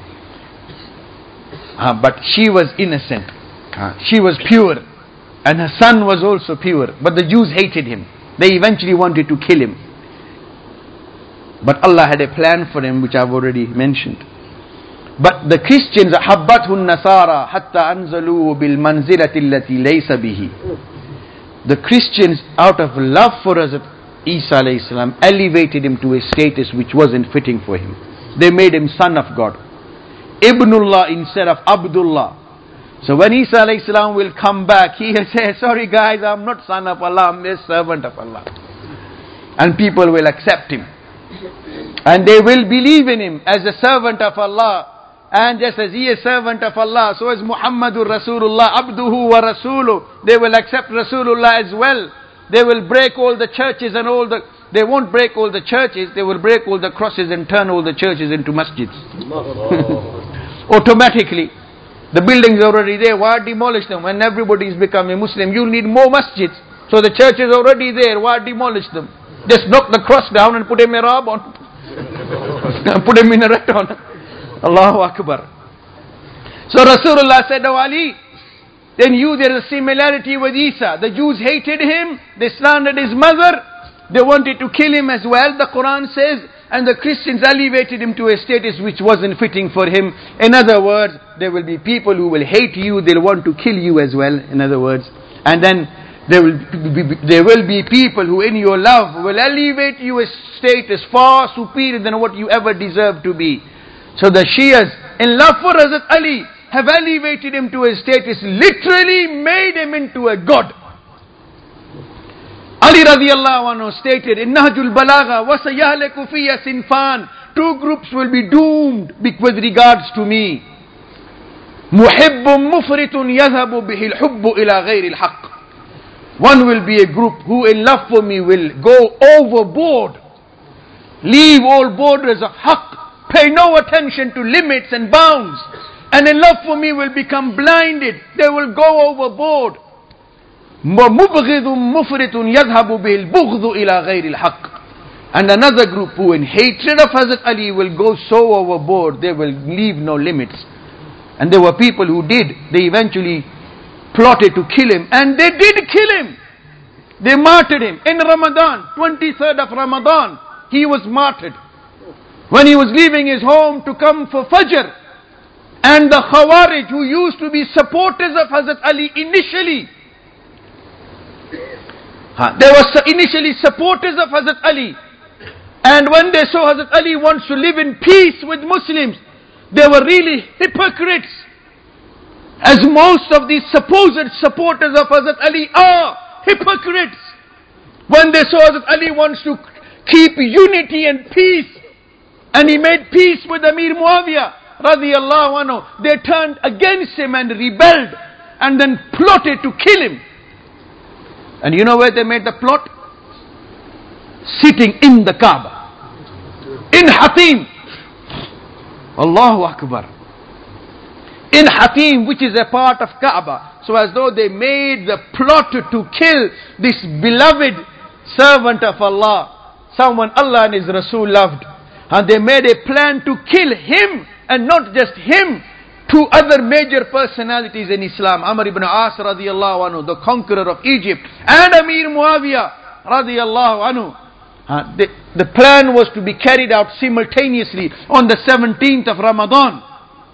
Uh, but she was innocent. Uh, she was pure. And her son was also pure. But the Jews hated him. They eventually wanted to kill him. But Allah had a plan for him, which I've already mentioned. But the Christians, حَبَّتْهُ النَّصَارَى حَتَّى أَنْزَلُوهُ بِالْمَنْزِلَةِ الَّتِي لَيْسَ بِهِ. The Christians, out of love for Hazrat Isa alayhi salam, elevated him to a status which wasn't fitting for him. They made him son of God. Ibnullah instead of Abdullah. So when Isa alayhi salam will come back, he will say, sorry guys, I'm not son of Allah, I'm a servant of Allah. And people will accept him. And they will believe in him as a servant of Allah. And just as he is servant of Allah, so is Muhammadur Rasulullah, Abduhu wa Rasuluh. They will accept Rasulullah as well. They will break all the churches and all the... They won't break all the churches, they will break all the crosses and turn all the churches into masjids. Automatically. The buildings are already there, why demolish them? When everybody is becoming Muslim, you need more masjids. So the church is already there, why demolish them? Just knock the cross down and put a mihrab on. Put a minaret on. Allahu Akbar. So Rasulullah said, oh Ali, then you, there is a similarity with Isa. The Jews hated him, they slandered his mother, they wanted to kill him as well, the Quran says, and the Christians elevated him to a status which wasn't fitting for him. In other words, there will be people who will hate you, they'll want to kill you as well, in other words. And then there will be, there will be people who in your love will elevate you a status far superior than what you ever deserve to be. So the Shias, in love for Hazrat Ali, have elevated him to a status, literally made him into a god. Ali radiyallahu anhu stated in Nahjul Balagha, وَسَيَهْلَكُ فِيَّ sinfan. Two groups will be doomed with regards to me. مُحِبٌّ مُفْرِطٌ يَذْهَبُ بِهِ الْحُبُّ إِلَى غَيْرِ الْحَقِّ. One will be a group who in love for me will go overboard, leave all borders of haqq, pay no attention to limits and bounds, and in love for me will become blinded. They will go overboard. وَمُبْغِضٌ مُفْرِطٌ يَذْهَبُ بِهِ الْبُغْضُ إِلَى غَيْرِ الْحَقِّ. And another group who in hatred of Hazrat Ali will go so overboard, they will leave no limits. And there were people who did. They eventually plotted to kill him, and they did kill him. They martyred him in Ramadan, twenty-third of Ramadan. He was martyred when he was leaving his home to come for Fajr. And the Khawarij, who used to be supporters of Hazrat Ali initially, huh, they were initially supporters of Hazrat Ali, and when they saw Hazrat Ali wants to live in peace with Muslims, they were really hypocrites, as most of these supposed supporters of Hazrat Ali are hypocrites. When they saw Hazrat Ali wants to keep unity and peace, and he made peace with Amir Muawiyah radiyallahu anhu, they turned against him and rebelled, and then plotted to kill him. And you know where they made the plot? Sitting in the Kaaba, in Hatim. Allahu Akbar. In Hatim, which is a part of Kaaba. So as though they made the plot to kill this beloved servant of Allah, someone Allah and His Rasul loved. And they made a plan to kill him, and not just him, two other major personalities in Islam, Amr ibn As radiallahu anhu, the conqueror of Egypt, and Amir Muawiyah radiallahu anhu. Uh, the, the plan was to be carried out simultaneously on the seventeenth of Ramadan.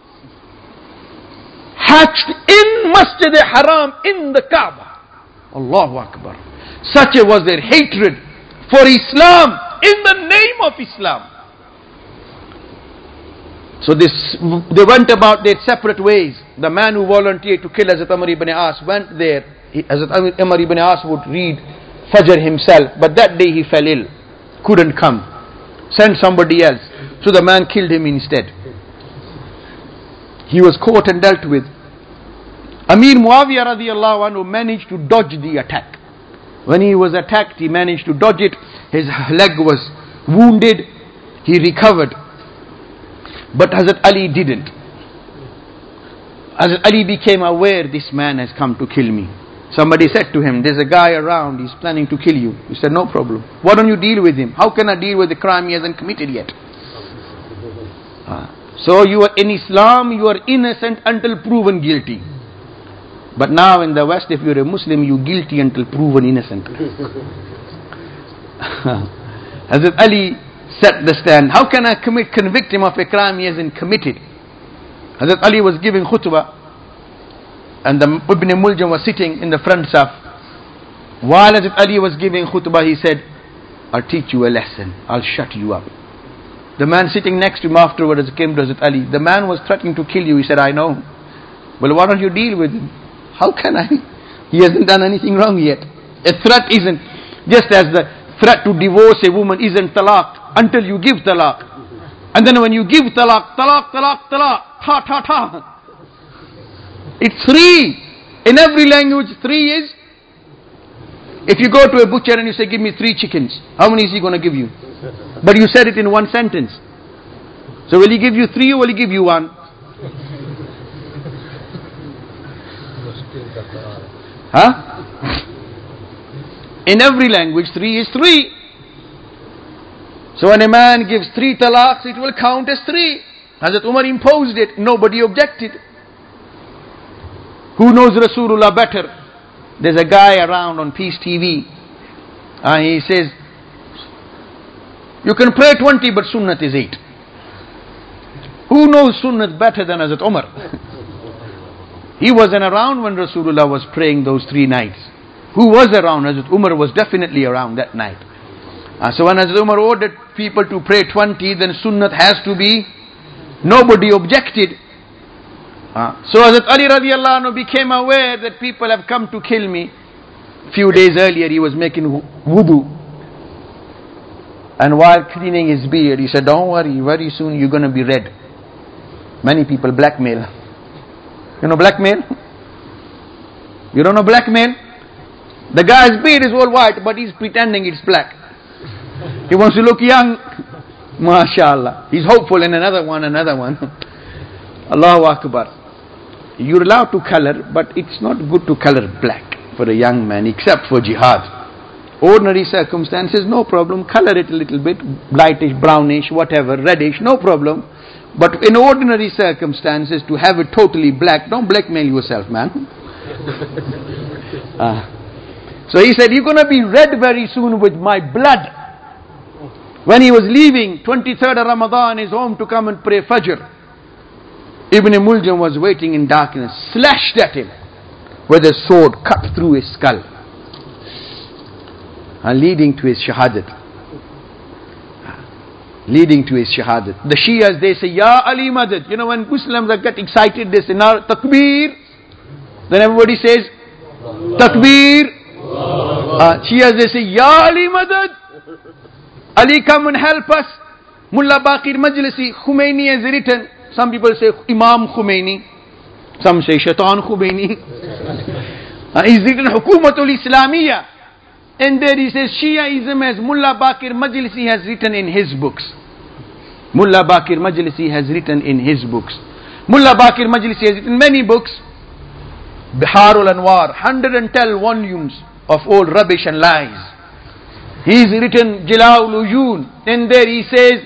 Hatched in Masjid al-Haram in the Kaaba. Allahu Akbar. Such a was their hatred for Islam in the name of Islam. So this, they went about their separate ways. The man who volunteered to kill Hazrat Amr ibn As went there. He, Hazrat Amr ibn As would read Fajr himself, but that day he fell ill, couldn't come. Sent somebody else. So the man killed him instead. He was caught and dealt with. Amir Muawiyah radiallahu anhu managed to dodge the attack. When he was attacked, he managed to dodge it. His leg was wounded. He recovered. But Hazrat Ali didn't. Hazrat Ali became aware, this man has come to kill me. Somebody said to him, there's a guy around, he's planning to kill you. He said, no problem. Why don't you deal with him? How can I deal with the crime he hasn't committed yet? Uh, so you are in Islam, you are innocent until proven guilty. But now in the West, if you're a Muslim, you're guilty until proven innocent. Hazrat Ali set the stand. How can I commit, convict him of a crime he hasn't committed? Hazrat Ali was giving khutbah, and the Ibn Muljam was sitting in the front saf. While Hazrat Ali was giving khutbah, he said, I'll teach you a lesson. I'll shut you up. The man sitting next to him afterwards came to Hazrat Ali. The man was threatening to kill you. He said, I know. Well, why don't you deal with him? How can I? He hasn't done anything wrong yet. A threat isn't, just as the threat to divorce a woman isn't talaq until you give talaq. And then when you give talaq, talaq, talaq, talaq, ta, ta, ta. It's three. In every language, three is. If you go to a butcher and you say, give me three chickens, how many is he going to give you? But you said it in one sentence. So will he give you three or will he give you one? Huh? In every language, three is three. So when a man gives three talaqs, it will count as three. Hazrat Umar imposed it. Nobody objected. Who knows Rasulullah better? There's a guy around on Peace T V. And he says, you can pray twenty, but Sunnat is eight. Who knows Sunnat better than Hazrat Umar? He wasn't around when Rasulullah was praying those three nights. Who was around? Hazrat Umar was definitely around that night. Uh, so when Hazrat Umar ordered people to pray twenty, then Sunnat has to be, nobody objected. Uh, so Hazrat Ali radiallahu anhu became aware that people have come to kill me. Few days earlier he was making wudu. And while cleaning his beard, he said, don't worry, very soon you're going to be red. Many people blackmail. You know blackmail? You don't know blackmail? The guy's beard is all white, but he's pretending it's black. He wants to look young. MashaAllah. He's hopeful in another one, another one. Allahu Akbar. You're allowed to color, but it's not good to color black for a young man, except for jihad. Ordinary circumstances, no problem. Color it a little bit, lightish, brownish, whatever, reddish, no problem. But in ordinary circumstances, to have it totally black, don't blackmail yourself, man. uh, so he said, you're going to be red very soon with my blood. When he was leaving, twenty-third of Ramadan, his home to come and pray Fajr, Ibn Muljam was waiting in darkness, slashed at him with a sword, cut through his skull, and leading to his shahadat. Leading to his shahadat. The Shias, they say, Ya Ali Madad. You know, when Muslims get excited, they say, now Takbir. Then everybody says, Takbir. Uh, Shias, they say, Ya Ali Madad. Ali, come and help us. Mullah Baqir Majlisi, Khomeini has written. Some people say Imam Khomeini. Some say Shaitan Khomeini. uh, he's written Hukumatul Islamiyah. And there he says Shiaism, as Mullah Baqir Majlisi has written in his books. Mullah Baqir Majlisi has written in his books. Mullah Baqir Majlisi has written many books. Biharul Anwar, one hundred ten volumes of all rubbish and lies. He's written Jila'ul Uyun. And there he says,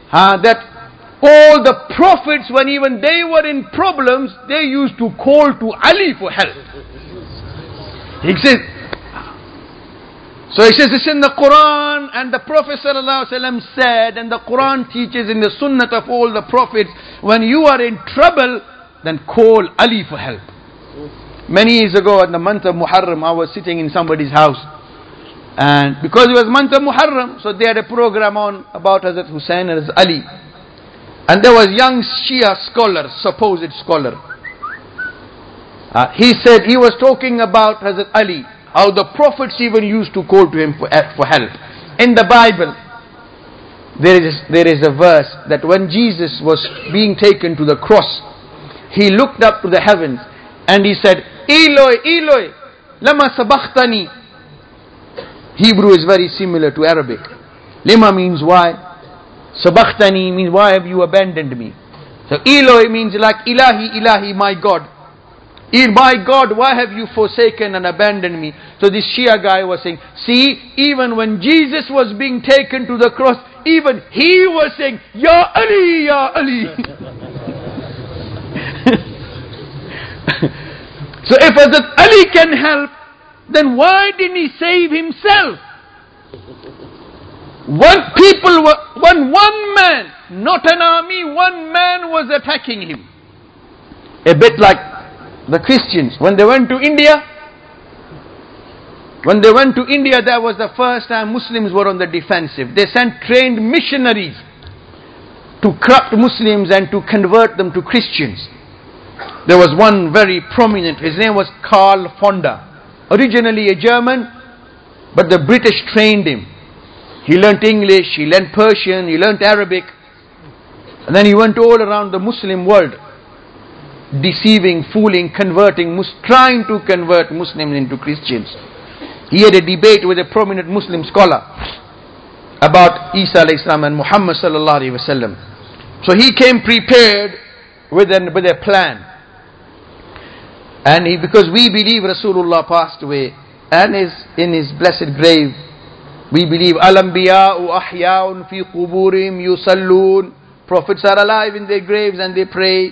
uh, that all the prophets, when even they were in problems, they used to call to Ali for help. He says, so he says it's in the Quran, and the Prophet ﷺ said, and the Quran teaches in the Sunnah of all the prophets, when you are in trouble, then call Ali for help. Many years ago in the month of Muharram, I was sitting in somebody's house, and because it was month of Muharram, so they had a program on about Hazrat Hussain and Hazrat Ali. And there was young Shia scholar, supposed scholar. Uh, he said, he was talking about Hazrat Ali, how the prophets even used to call to him for, for help. In the Bible, there is, there is a verse that when Jesus was being taken to the cross, he looked up to the heavens and he said, Eloi, Eloi, lama sabachthani. Hebrew is very similar to Arabic. Lima means why. Sabachthani means why have you abandoned me. So Eloi means like Ilahi, Ilahi, my God. My God, why have you forsaken and abandoned me? So this Shia guy was saying, see, even when Jesus was being taken to the cross, even he was saying, Ya Ali, Ya Ali. So if Hazrat Ali can help, then why didn't he save himself? One people, were, one, one man, not an army, one man was attacking him. A bit like the Christians, when they went to India, when they went to India, that was the first time Muslims were on the defensive. They sent trained missionaries to corrupt Muslims and to convert them to Christians. There was one very prominent, his name was Karl Fonda, originally a German, but the British trained him. He learnt English, he learnt Persian, he learnt Arabic, and then he went all around the Muslim world, deceiving, fooling, converting, trying to convert Muslims into Christians. He had a debate with a prominent Muslim scholar about Isa alayhi salam and Muhammad sallallahu alayhi wasallam. So he came prepared with an with a plan. And he, because we believe Rasulullah passed away and is in his blessed grave, we believe Al-Anbiya'u ahya'un fi quburim yusallun. Prophets are alive in their graves and they pray.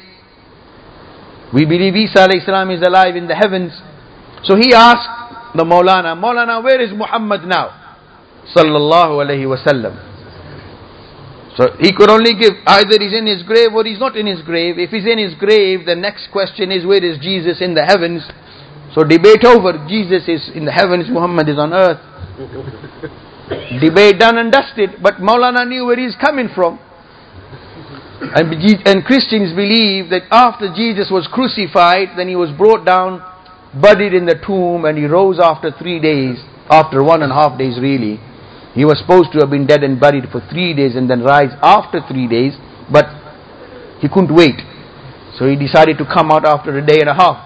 We believe Isa alayhi salam is alive in the heavens. So he asked the Maulana, Maulana, where is Muhammad now? Sallallahu alayhi wasallam. So he could only give, either he's in his grave or he's not in his grave. If he's in his grave, the next question is, where is Jesus in the heavens? So debate over. Jesus is in the heavens, Muhammad is on earth. Debate done and dusted. But Maulana knew where he's coming from. And, and Christians believe that after Jesus was crucified, then he was brought down, buried in the tomb, and he rose after three days, after one and a half days really. He was supposed to have been dead and buried for three days and then rise after three days, but he couldn't wait. So he decided to come out after a day and a half.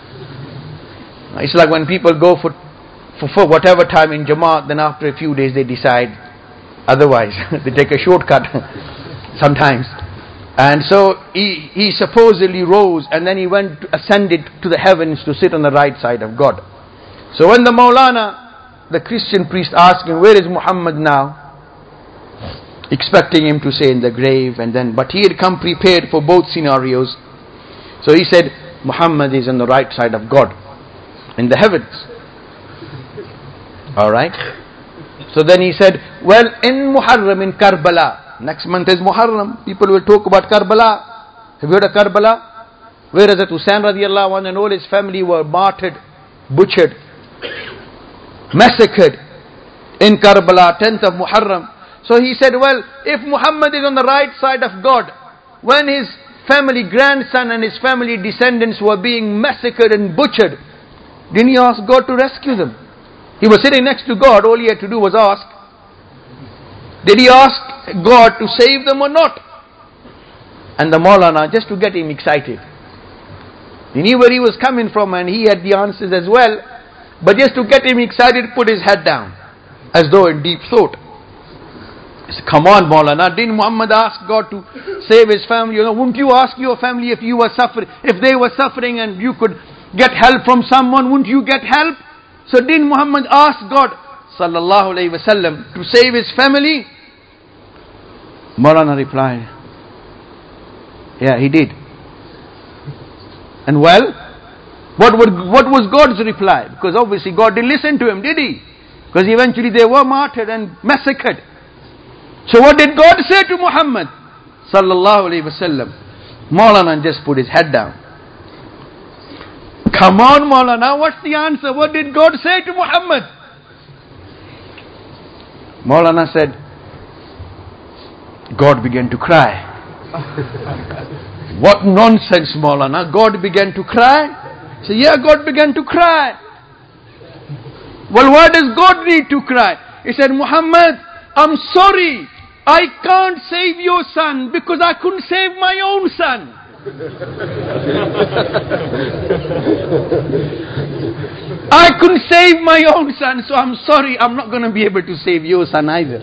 It's like when people go for, for, for whatever time in Jamaat, then after a few days they decide otherwise. They take a shortcut sometimes. And so he, he supposedly rose and then he went, ascended to the heavens to sit on the right side of God. So when the Maulana, the Christian priest asked him, where is Muhammad now? Expecting him to say in the grave, and then, but he had come prepared for both scenarios. So he said, Muhammad is on the right side of God, in the heavens. Alright? So then he said, well, in Muharram, in Karbala, next month is Muharram, people will talk about Karbala. Have you heard of Karbala? Where Hazrat Hussain radiallahu anhu and all his family were martyred, butchered, massacred in Karbala, tenth of Muharram. So he said, well, if Muhammad is on the right side of God, when his family, grandson and his family descendants were being massacred and butchered, didn't he ask God to rescue them? He was sitting next to God, all he had to do was ask. Did he ask God to save them or not? And the Maulana, just to get him excited, he knew where he was coming from and he had the answers as well. But just to get him excited, put his head down, as though in deep thought. He said, come on, Maulana, didn't Muhammad ask God to save his family? You know, wouldn't you ask your family if you were suffering, if they were suffering and you could get help from someone, wouldn't you get help? So didn't Muhammad ask God, sallallahu alayhi wasallam, to save his family? Maulana replied, yeah, he did. And well, what, would, what was God's reply? Because obviously God didn't listen to him, did he? Because eventually they were martyred and massacred. So what did God say to Muhammad sallallahu alaihi wasallam? Maulana just put his head down. Come on, Maulana, what's the answer? What did God say to Muhammad? Maulana said, God began to cry. What nonsense, Maulana? God began to cry? So yeah, God began to cry. Well, why does God need to cry? He said, Muhammad, I'm sorry, I can't save your son because I couldn't save my own son. I couldn't save my own son, so I'm sorry, I'm not going to be able to save your son either.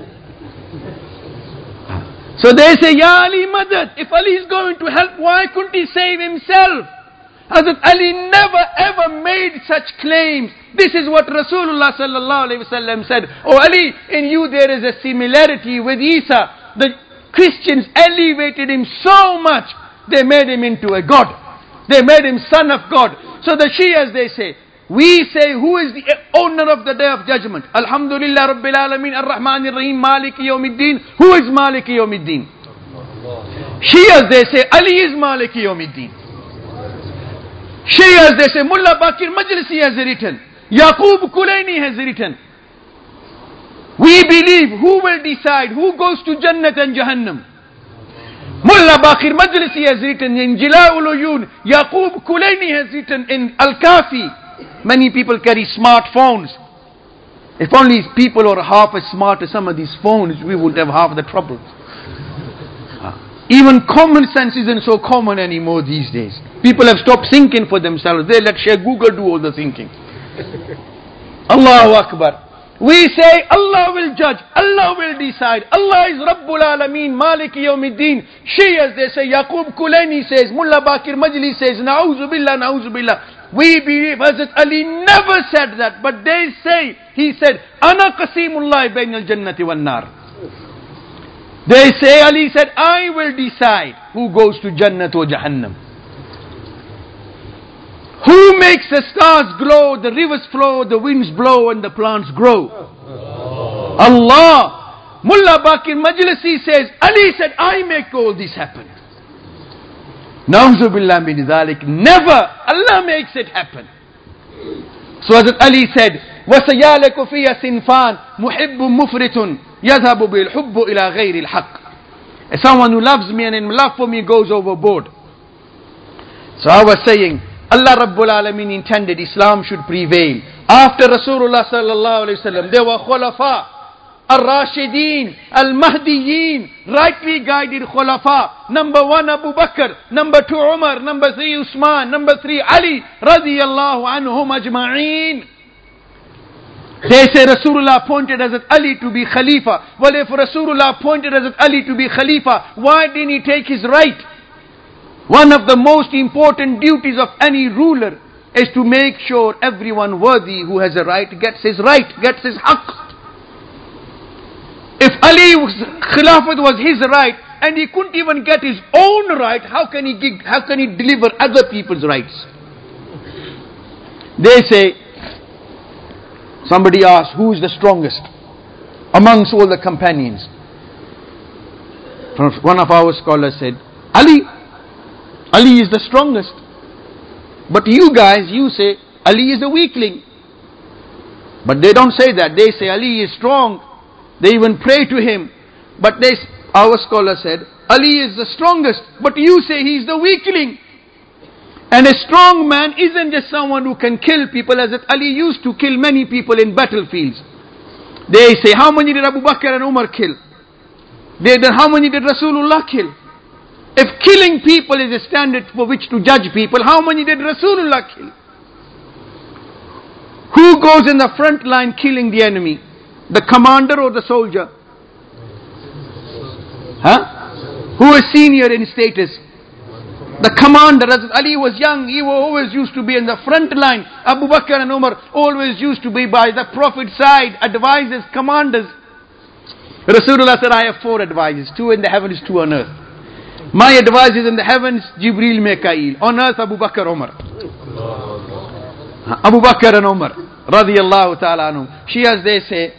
So they say, Ya Ali Madad, if Ali is going to help, why couldn't he save himself? Hazrat Ali never ever made such claims. This is what Rasulullah sallallahu alaihi wasallam said. Oh Ali, in you there is a similarity with Isa. The Christians elevated him so much, they made him into a god. They made him son of God. So the Shias, they say, we say, who is the owner of the day of judgment? Alhamdulillah Rabbil Alameen Ar-Rahman Ar-Rahim Maliki Yawmiddin. Who is Maliki Yawmiddin? Shias, they say, Ali is Maliki Yawmiddin. Shias, they say, Mullah Baqir Majlisi has written, Yaqub Kulaini has written. We believe who will decide who goes to Jannat and Jahannam. Mullah Baqir Majlisi has written in Jila'ul Uyun. Yaqub Kulaini has written in Al-Kafi. Many people carry smartphones. If only people were half as smart as some of these phones, we wouldn't have half the trouble. Even common sense isn't so common anymore these days. People have stopped thinking for themselves. They let Shaykh Google do all the thinking. Allahu Akbar. We say Allah will judge, Allah will decide. Allah is Rabbul Alameen, Maliki Yawmiddin. Shias, they say, Yaqub Kulaini says, Mullah Baqir Majli says, Na'uzu Billah, Na'uzu Billah. We believe Hazrat Ali never said that, but they say, he said, Ana Qasimullah bain al-Jannati wal nar. They say, Ali said, I will decide who goes to Jannat or Jahannam. Who makes the stars glow, the rivers flow, the winds blow, and the plants grow? Allah. Mullah Baqir Majlisi says, Ali said, I make all this happen. Na'uzu billah min dhalik. Never. Allah makes it happen. So Hazrat Ali said, وَسَيَالَكُ فِيَ سِنْفَانِ مُحِبٌّ مُفْرِتٌ يَذْهَبُ بِالْحُبُّ إِلَى غَيْرِ الْحَقِّ. Someone who loves me and in love for me goes overboard. So I was saying, Allah Rabbul Alameen intended Islam should prevail. After Rasulullah sallallahu alayhi wa sallam, there were khulafa, al-Rashideen, al-Mahdiyin, rightly guided khulafa. Number one Abu Bakr, number two Umar, number three Usman, number three Ali, radiyallahu anhum ajma'een. They say Rasulullah appointed Hazrat Ali to be Khalifa. Well, if Rasulullah appointed Hazrat Ali to be Khalifa, why didn't he take his right? One of the most important duties of any ruler is to make sure everyone worthy who has a right gets his right, gets his haqq. If Ali was, Khilafat was his right and he couldn't even get his own right, how can he give, how can he deliver other people's rights? They say, somebody asked, who is the strongest amongst all the companions? One of our scholars said, Ali. Ali is the strongest. But you guys, you say, Ali is the weakling. But they don't say that. They say Ali is strong. They even pray to him. But they, our scholar said, Ali is the strongest. But you say he is the weakling. And a strong man isn't just someone who can kill people, as Ali used to kill many people in battlefields. They say, how many did Abu Bakr and Umar kill? They said, how many did Rasulullah kill? If killing people is a standard for which to judge people, how many did Rasulullah kill? Who goes in the front line killing the enemy? The commander or the soldier? Huh? Who is senior in status? The commander. As Ali was young, he always used to be in the front line. Abu Bakr and Umar always used to be by the Prophet's side, advisors, commanders. Rasulullah said, I have four advisors, two in the heavens, two on earth. My advisors in the heavens, Jibreel, Mikael. On earth, Abu Bakr, Umar. Abu Bakr and Umar, radiyallahu ta'ala anhum. Shias, they say,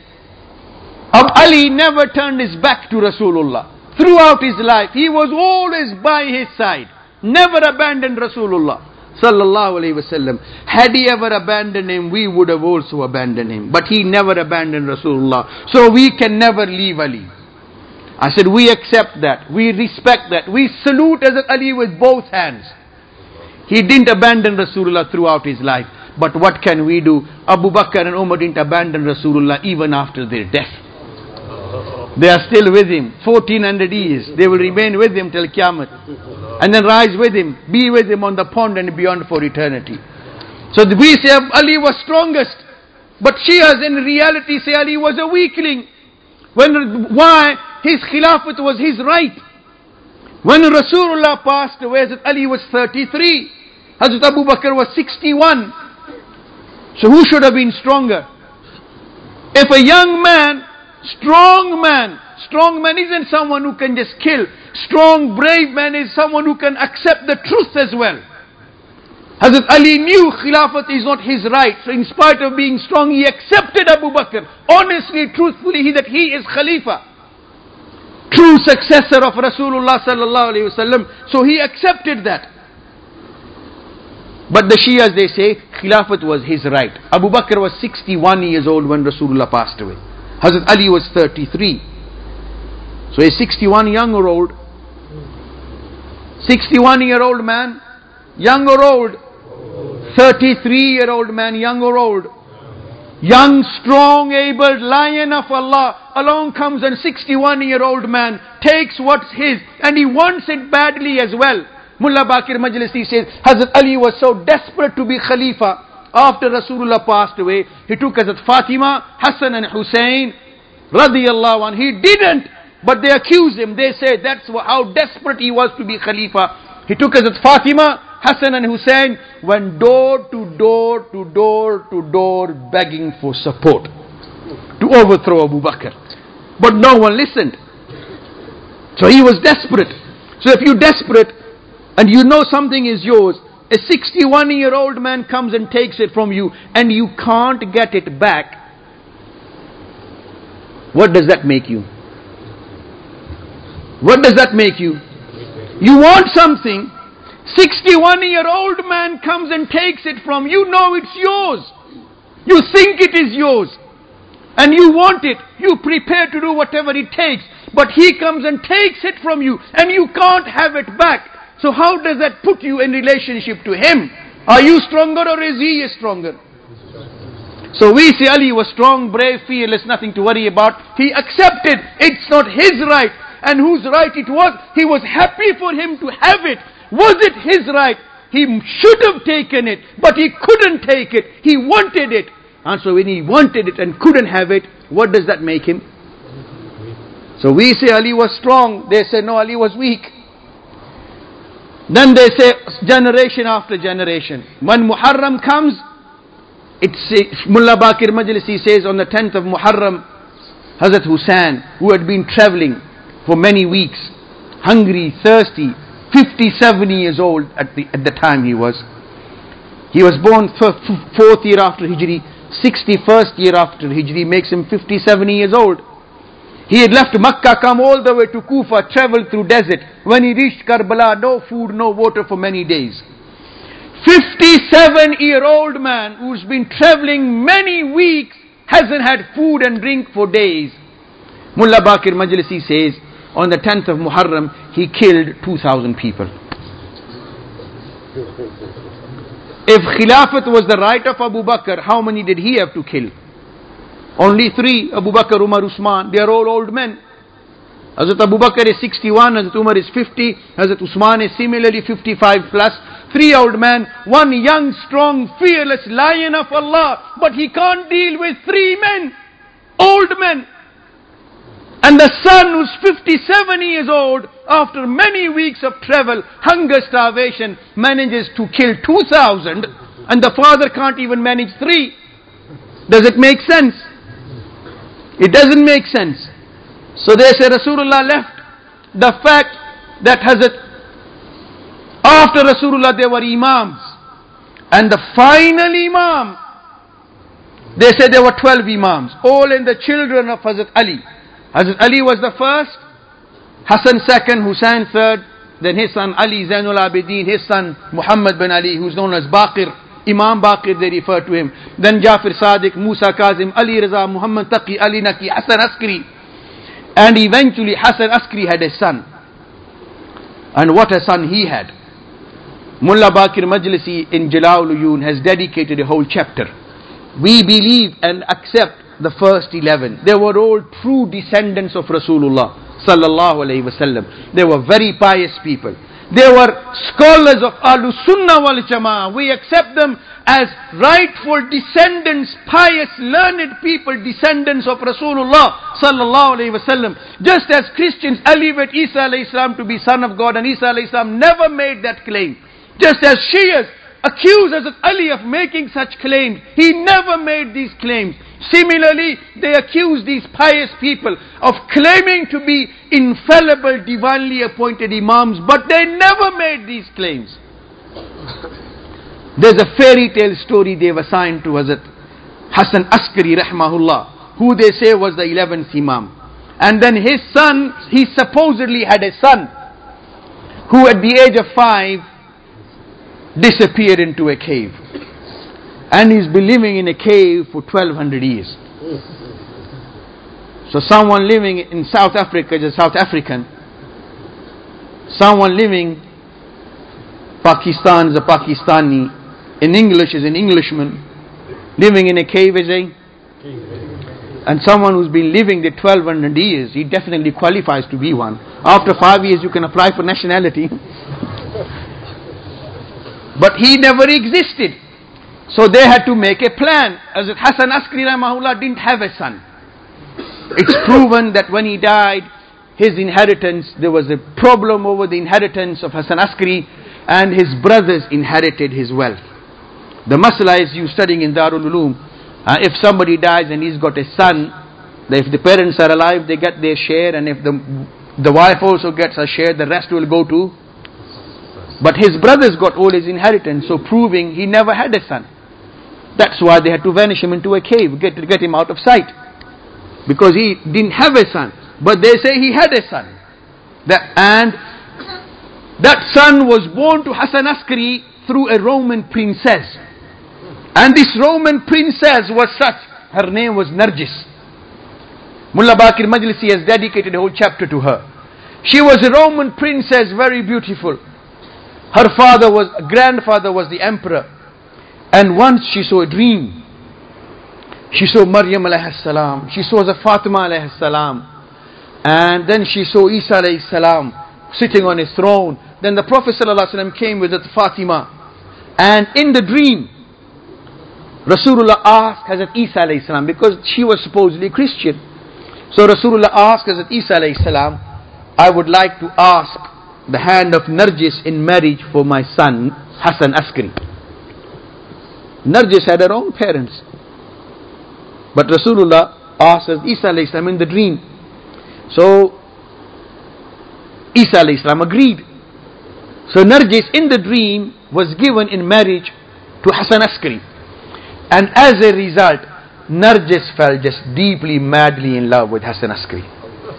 Ali never turned his back to Rasulullah. Throughout his life, he was always by his side. Never abandoned Rasulullah sallallahu alayhi wasallam. Had he ever abandoned him, we would have also abandoned him. But he never abandoned Rasulullah. So we can never leave Ali. I said, we accept that. We respect that. We salute Hazrat Ali with both hands. He didn't abandon Rasulullah throughout his life. But what can we do? Abu Bakr and Umar didn't abandon Rasulullah even after their death. They are still with him. fourteen hundred years. They will remain with him till Qiyamah. And then rise with him. Be with him on the pond and beyond for eternity. So we say Ali was strongest. But Shias in reality say Ali was a weakling. When, why? His khilafat was his right. When Rasulullah passed away, Hazrat Ali was thirty-three. Hazrat Abu Bakr was sixty-one. So who should have been stronger? If a young man, strong man, strong man isn't someone who can just kill. Strong, brave man is someone who can accept the truth as well. Hazrat Ali knew Khilafat is not his right. So in spite of being strong, he accepted Abu Bakr. Honestly, truthfully, he, that he is Khalifa. True successor of Rasulullah sallallahu alayhi wasallam. So he accepted that. But the Shias, they say, Khilafat was his right. Abu Bakr was sixty-one years old when Rasulullah passed away. Hazrat Ali was thirty-three. So a sixty-one young or old? sixty-one year old man, young or old? thirty-three year old man, young or old? Young, strong, able, lion of Allah. Along comes a sixty-one year old man, takes what's his, and he wants it badly as well. Mullah Baqir Majlisi says, Hazrat Ali was so desperate to be Khalifa. After Rasulullah passed away, he took Hazrat Fatima, Hassan and Hussein, radiyallahu anhu. He didn't, but they accused him. They say that's how desperate he was to be Khalifa. He took Hazrat Fatima, Hassan and Hussein, went door to door to door to door begging for support to overthrow Abu Bakr. But no one listened. So he was desperate. So if you're desperate and you know something is yours, a sixty-one year old man comes and takes it from you and you can't get it back, what does that make you? What does that make you? You want something, sixty-one year old man comes and takes it from you. You know it's yours. You think it is yours. And you want it. You prepare to do whatever it takes. But he comes and takes it from you and you can't have it back. So how does that put you in relationship to him? Are you stronger or is he stronger? So we say Ali was strong, brave, fearless, nothing to worry about. He accepted it's not his right. And whose right it was, he was happy for him to have it. Was it his right? He should have taken it, but he couldn't take it. He wanted it. And so when he wanted it and couldn't have it, what does that make him? So we say Ali was strong. They say no, Ali was weak. Then they say generation after generation. When Muharram comes, it's Mullah Baqir Majlisi says on the tenth of Muharram, Hazrat Hussain, who had been traveling for many weeks, hungry, thirsty, fifty-seven years old at the at the time he was. He was born fourth year after Hijri, sixty-first year after Hijri, makes him fifty-seven years old. He had left Makkah, come all the way to Kufa, traveled through desert. When he reached Karbala, no food, no water for many days. fifty-seven year old man who's been traveling many weeks, hasn't had food and drink for days. Mullah Baqir Majlisi says, on the tenth of Muharram, he killed two thousand people. If Khilafat was the right of Abu Bakr, how many did he have to kill? Only three, Abu Bakr, Umar, Usman. They are all old men. Hazrat Abu Bakr is sixty-one, Hazrat Umar is fifty, Hazrat Usman is similarly fifty-five plus. Three old men, one young, strong, fearless lion of Allah. But he can't deal with three men, old men. And the son who's fifty-seven years old, after many weeks of travel, hunger, starvation, manages to kill two thousand, and the father can't even manage three. Does it make sense? It doesn't make sense. So they say Rasulullah left. The fact that Hazrat, after Rasulullah there were Imams, and the final Imam, they say there were twelve Imams, all in the children of Hazrat Ali. Hazrat Ali was the first, Hassan second, Hussain third, then his son Ali Zainul Abidin, his son Muhammad bin Ali, who's known as Baqir, Imam Baqir they refer to him, then Jafar Sadiq, Musa Kazim, Ali Raza, Muhammad Taqi, Ali Naqi, Hassan Askari, and eventually Hassan Askari had a son. And what a son he had. Mullah Baqir Majlisi in Jalal Uyun has dedicated a whole chapter. We believe and accept the first eleven. They were all true descendants of Rasulullah sallallahu alaihi wasallam. They were very pious people. They were scholars of Ahlus Sunnah wal Jama'ah. We accept them as rightful descendants, pious, learned people, descendants of Rasulullah sallallahu alaihi wasallam. Just as Christians elevate Isa alayhi salam to be son of God, and Isa alayhi salam never made that claim. Just as Shias accuse Hazrat Ali of making such claims, he never made these claims. Similarly, they accuse these pious people of claiming to be infallible, divinely appointed Imams, but they never made these claims. There's a fairy tale story they've assigned to Hazrat Hassan Askari rahmahullah, who they say was the eleventh Imam. And then his son, he supposedly had a son who at the age of five disappeared into a cave, and he's been living in a cave for twelve hundred years. So someone living in South Africa is a South African, someone living Pakistan is a Pakistani, in English is an Englishman, living in a cave is a, and someone who's been living there twelve hundred years, he definitely qualifies to be one. After five years you can apply for nationality. But he never existed. So they had to make a plan. As Hassan Askari rahmahullah didn't have a son. It's proven that when he died, his inheritance, there was a problem over the inheritance of Hassan Askari, and his brothers inherited his wealth. The masala is you studying in Darul Uloom. Uh, if somebody dies and he's got a son, if the parents are alive, they get their share, and if the, the wife also gets a share, the rest will go to. But his brothers got all his inheritance, so proving he never had a son. That's why they had to vanish him into a cave, get, get him out of sight. Because he didn't have a son. But they say he had a son. That, and that son was born to Hassan Askari through a Roman princess. And this Roman princess was such, her name was Narjis. Mullah Baqir Majlisi has dedicated a whole chapter to her. She was a Roman princess, very beautiful. Her father was, grandfather was the emperor. And once she saw a dream. She saw Maryam alayhi salam. She saw the Fatima alayhi salam. And then she saw Isa alayhi salam sitting on his throne. Then the Prophet sallallahu alaihi wasallam came with the Fatima. And in the dream, Rasulullah asked Hazrat Isa alayhi salam, because she was supposedly Christian. So Rasulullah asked Hazrat Isa alayhi salam, I would like to ask the hand of Narjis in marriage for my son Hassan Askari. Narjis had her own parents, but Rasulullah asked Isa alayhi salam in the dream. So Isa alayhi salam agreed. So Narjis in the dream was given in marriage to Hassan Askari, and as a result Narjis fell just deeply, madly in love with Hassan Askari.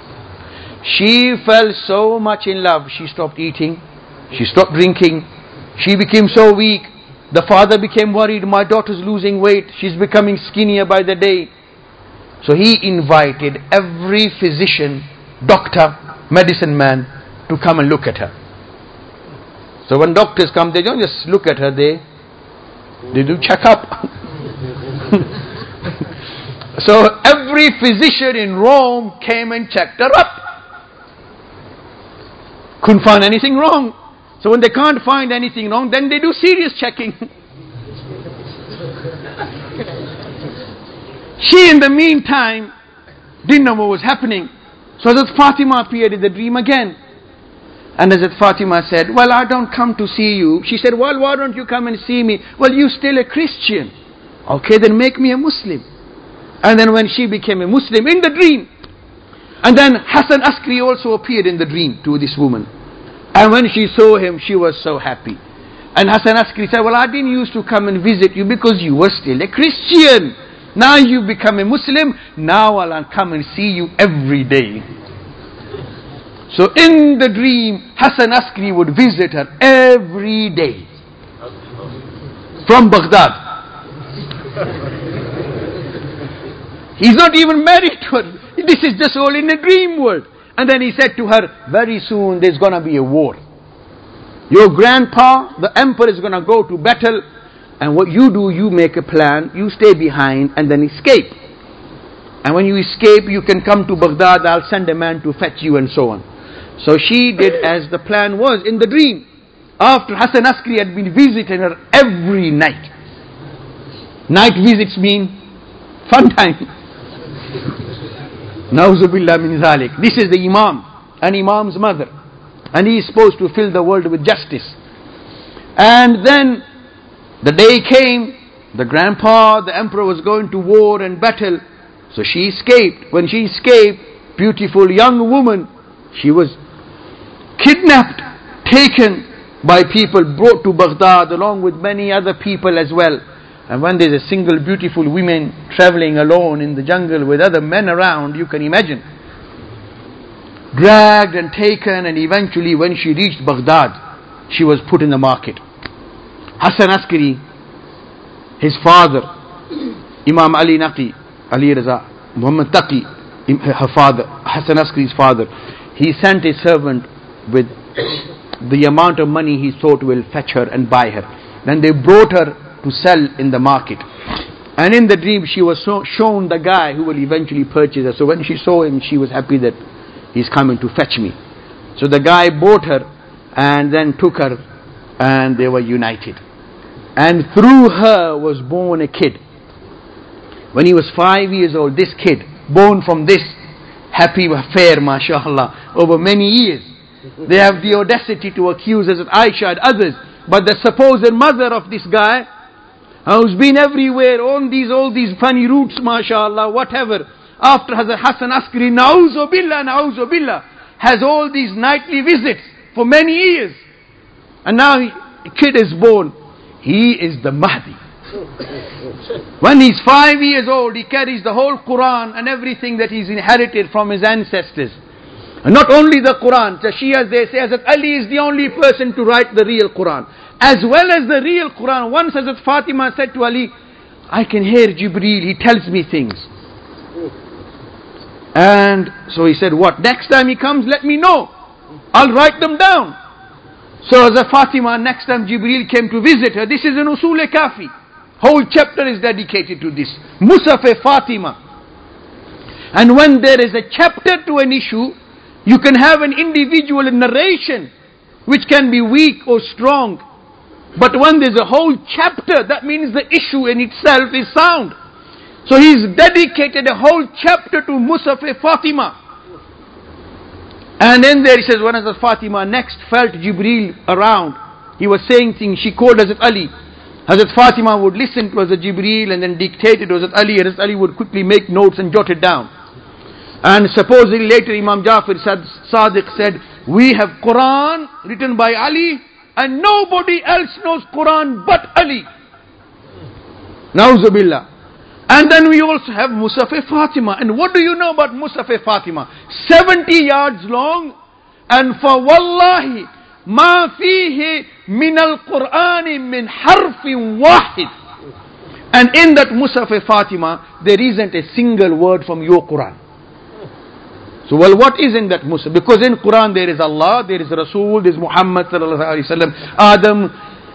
She fell so much in love, she stopped eating, she stopped drinking, she became so weak. The father became worried, my daughter's losing weight, she's becoming skinnier by the day. So he invited every physician, doctor, medicine man to come and look at her. So when doctors come, they don't just look at her, they, they do check up. So every physician in Rome came and checked her up. Couldn't find anything wrong. So when they can't find anything wrong, then they do serious checking. She in the meantime didn't know what was happening. So Hazrat Fatima appeared in the dream again. And Hazrat Fatima said, well, I don't come to see you. She said, well, why don't you come and see me? Well, you're still a Christian. Okay, then make me a Muslim. And then when she became a Muslim in the dream, And then Hassan Askari also appeared in the dream to this woman. And when she saw him, she was so happy. And Hassan Askari said, well, I didn't used to come and visit you because you were still a Christian. Now you become a Muslim. Now I'll come and see you every day. So in the dream, Hassan Askari would visit her every day from Baghdad. He's not even married to her. This is just all in the dream world. And then he said to her, very soon there's going to be a war. Your grandpa, the emperor, is going to go to battle. And what you do, you make a plan. You stay behind and then escape. And when you escape, you can come to Baghdad. I'll send a man to fetch you and so on. So she did as the plan was in the dream. After Hassan Askari had been visiting her every night. Night visits mean fun time. Nauzubillah min zalik. This is the Imam, an Imam's mother. And he is supposed to fill the world with justice. And then the day came, the grandpa, the emperor was going to war and battle. So she escaped. When she escaped, beautiful young woman, she was kidnapped, taken by people, brought to Baghdad along with many other people as well. And when there's a single beautiful woman traveling alone in the jungle with other men around, you can imagine. Dragged and taken, and eventually when she reached Baghdad, she was put in the market. Hassan Askari, his father, Imam Ali Naqi, Ali Raza, Muhammad Taqi, her father, Hassan Askari's father, he sent a servant with the amount of money he thought will fetch her and buy her. Then they brought her to sell in the market. And in the dream she was so shown the guy who will eventually purchase her. So when she saw him, she was happy that he's coming to fetch me. So the guy bought her and then took her, and they were united. And through her was born a kid. When he was five years old, this kid, born from this happy affair, mashallah, over many years. They have the audacity to accuse Hazrat Aisha and others, but the supposed mother of this guy, who's been everywhere on these all these funny routes, mashallah, whatever, after Hazrat Hassan Askari, na'uzu billah, na'uzu billah, has all these nightly visits for many years. And now a kid is born. He is the Mahdi. When he's five years old, he carries the whole Quran and everything that he's inherited from his ancestors. And not only the Quran, the Shias, they say Hazrat Ali is the only person to write the real Quran. As well as the real Quran, once Hazrat Fatima said to Ali, I can hear Jibreel, he tells me things. And so he said, what? Next time he comes, let me know. I'll write them down. So Hazrat Fatima, next time Jibreel came to visit her, this is an Usul-e-Kafi. Whole chapter is dedicated to this. Musaf-e-Fatima. And when there is a chapter to an issue, you can have an individual narration which can be weak or strong. But when there's a whole chapter, that means the issue in itself is sound. So he's dedicated a whole chapter to Musaf-e-Fatima. And then there he says, when Hazrat Fatima next felt Jibreel around, he was saying things, she called Hazrat Ali. Hazrat Fatima would listen to Hazrat Jibreel and then dictate it to Hazrat Ali, and Hazrat Ali would quickly make notes and jot it down. And supposedly later Imam Jafar Sadiq said, we have Quran written by Ali and nobody else knows Quran but Ali. Nauzubillah. And then we also have Musaf-e-Fatima. And what do you know about Musaf-e-Fatima? seventy yards long, and for wallahi ma fihi min al-Qur'ani min harfin wahid. And in that Musaf-e-Fatima there isn't a single word from your Quran. So, well, what is in that Musaf? Because in Quran there is Allah, there is Rasul, there is Muhammad sallallahu alaihi wasallam, Adam,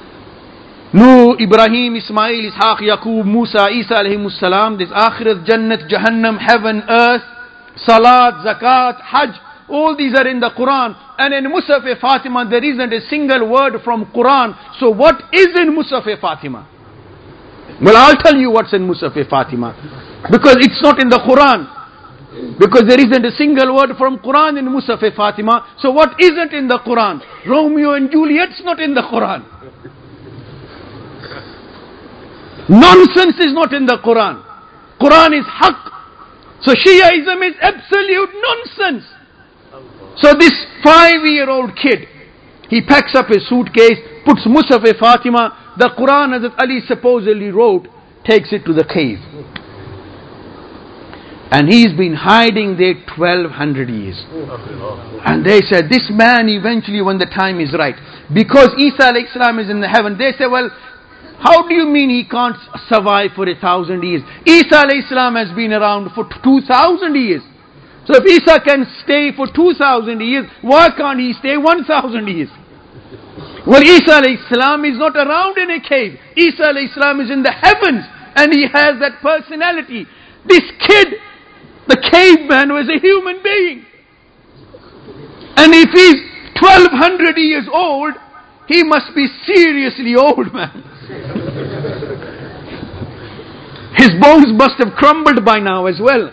Nuh, Ibrahim, Ismail, Ishaq, Yaqub, Musa, Isa alayhimus salam. There's Akhirat, Jannat, Jahannam, heaven, earth, Salat, Zakat, Hajj. All these are in the Quran. And in Musaf-e-Fatima there isn't a single word from Quran. So what is in Musaf-e-Fatima? Well, I'll tell you what's in Musaf-e-Fatima. Because it's not in the Quran. Because there isn't a single word from Quran in Musaf-e-Fatima. So what isn't in the Quran? Romeo and Juliet's not in the Quran. Nonsense is not in the Quran. Quran is haqq. So Shiaism is absolute nonsense. So this five-year-old kid, he packs up his suitcase, puts Musaf-e-Fatima, the Quran Hazrat Ali supposedly wrote, takes it to the cave. And he's been hiding there twelve hundred years. And they said, this man eventually, when the time is right, because Isa alayhi salam is in the heaven, they say, well, how do you mean he can't survive for a thousand years? Isa alayhi salam has been around for two thousand years. So if Isa can stay for two thousand years, why can't he stay one thousand years? Well, Isa alayhi salam is not around in a cave. Isa alayhi salam is in the heavens, and he has that personality. This kid, the caveman, was a human being. And if he's twelve hundred years old, he must be seriously old, man. His bones must have crumbled by now as well.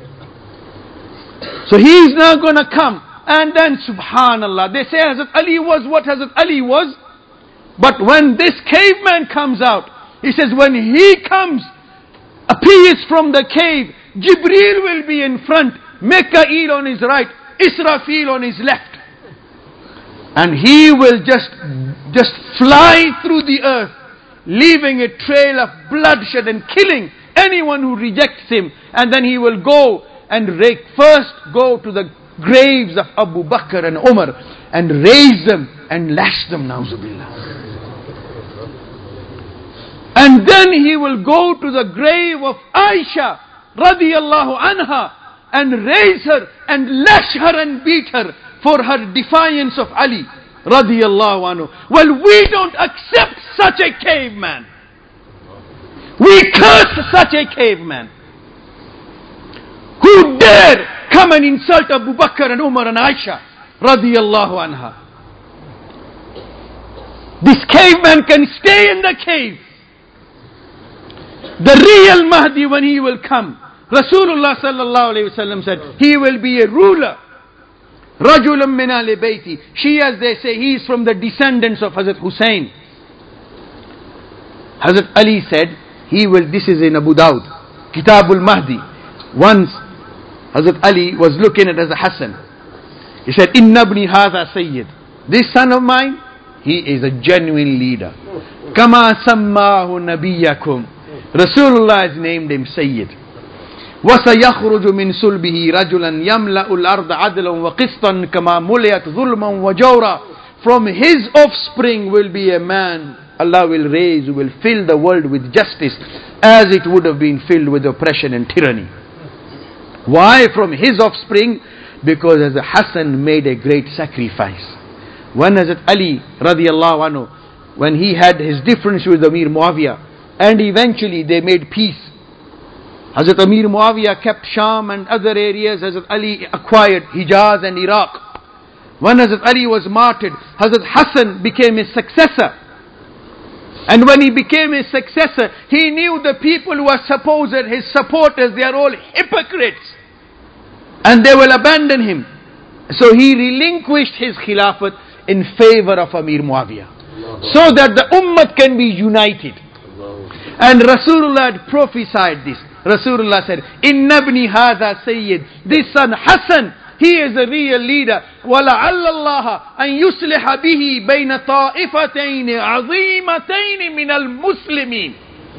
So he's now going to come. And then, subhanallah, they say Hazrat Ali was what Hazrat Ali was. But when this caveman comes out, he says when he comes, appears from the cave, Jibreel will be in front, Mikael on his right, Israfil on his left. And he will just, just fly through the earth, leaving a trail of bloodshed and killing anyone who rejects him. And then he will go and rake, first go to the graves of Abu Bakr and Umar and raise them and lash them, na'uzubillah. And then he will go to the grave of Aisha radiyallahu anha and raise her and lash her and beat her for her defiance of Ali radiyallahu anhu. Well, we don't accept such a caveman. We curse such a caveman. Who dare come and insult Abu Bakr and Umar and Aisha radiyallahu anha? This caveman can stay in the cave. The real Mahdi, when he will come, Rasulullah sallallahu alayhi wa sallam said, he will be a ruler. Rajulam min ali bayti. Shias, they say, he is from the descendants of Hazrat Hussein. Hazrat Ali said, he will, this is in Abu Dawud, Kitabul Mahdi. Once, Hazrat Ali was looking at Hazrat Hassan. He said, Inna ibni hadha sayyid. This son of mine, he is a genuine leader. Kama sammahu nabiyakum. Rasulullah has named him Sayyid. وَسَيَخْرُجُ مِنْ سُلْبِهِ رَجُلًا يَمْلَأُ الْأَرْضَ عَدْلًا وَقِسْطًا كَمَا مُلِيَتْ ظُلْمًا وَجَوْرًا. From his offspring will be a man Allah will raise, who will fill the world with justice as it would have been filled with oppression and tyranny. Why from his offspring? Because Hazrat Hassan made a great sacrifice. When Hazrat Ali radiyallahu anhu, when he had his difference with Amir Muawiyah, and eventually they made peace. Hazrat Amir Muawiyah kept Sham and other areas. Hazrat Ali acquired Hijaz and Iraq. When Hazrat Ali was martyred, Hazrat Hassan became his successor. And when he became his successor, he knew the people who are supposed, his supporters, they are all hypocrites. And they will abandon him. So he relinquished his khilafat in favor of Amir Muawiyah, so that the ummah can be united. And Rasulullah had prophesied this. Rasulullah said, Inna ibni hadha sayyid. This son Hassan, he is a real leader. وَلَعَلَّ اللَّهَ أَن يُصْلِحَ بِهِ بَيْنَ طَائِفَتَيْنِ عَظِيمَتَيْنِ مِنَ الْمُسْلِمِينَ.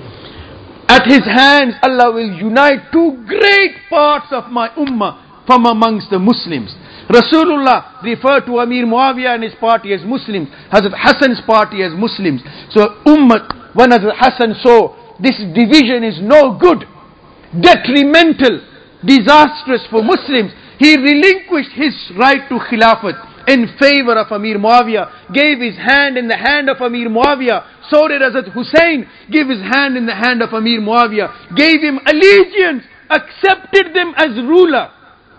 At his hands, Allah will unite two great parts of my ummah from amongst the Muslims. Rasulullah referred to Amir Muawiyah and his party as Muslims, Hazrat Hassan's party as Muslims. So ummah, when Hazrat Hassan saw this division is no good, detrimental, disastrous for Muslims, he relinquished his right to Khilafat in favor of Amir Muawiyah, gave his hand in the hand of Amir Muawiyah. So did Hazrat Hussein give his hand in the hand of Amir Muawiyah, gave him allegiance, accepted them as ruler.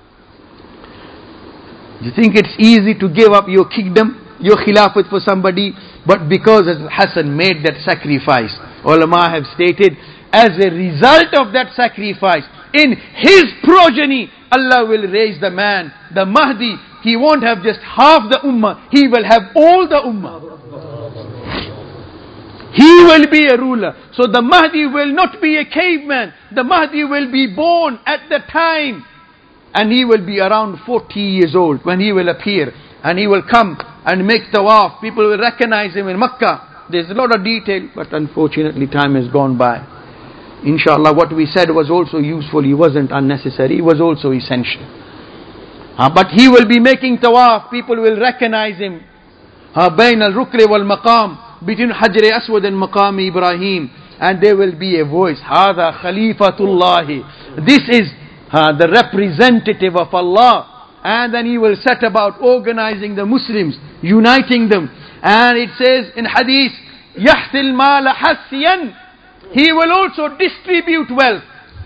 You think it's easy to give up your kingdom, your Khilafat for somebody? But because Hazrat Hassan made that sacrifice, ulama have stated, as a result of that sacrifice, in his progeny, Allah will raise the man, the Mahdi. He won't have just half the ummah, he will have all the ummah. He will be a ruler. So the Mahdi will not be a caveman. The Mahdi will be born at the time. And he will be around forty years old when he will appear. And he will come and make tawaf. People will recognize him in Makkah. There's a lot of detail, but unfortunately time has gone by. Inshallah, what we said was also useful. He wasn't unnecessary. He was also essential. Uh, but he will be making tawaf. People will recognize him. بين الركن والمقام, between Hajr Aswad and Maqam Ibrahim. And there will be a voice. هذا خليفة الله. This is uh, the representative of Allah. And then he will set about organizing the Muslims, uniting them. And it says in Hadith, يحث المال حثيا. He will also distribute wealth.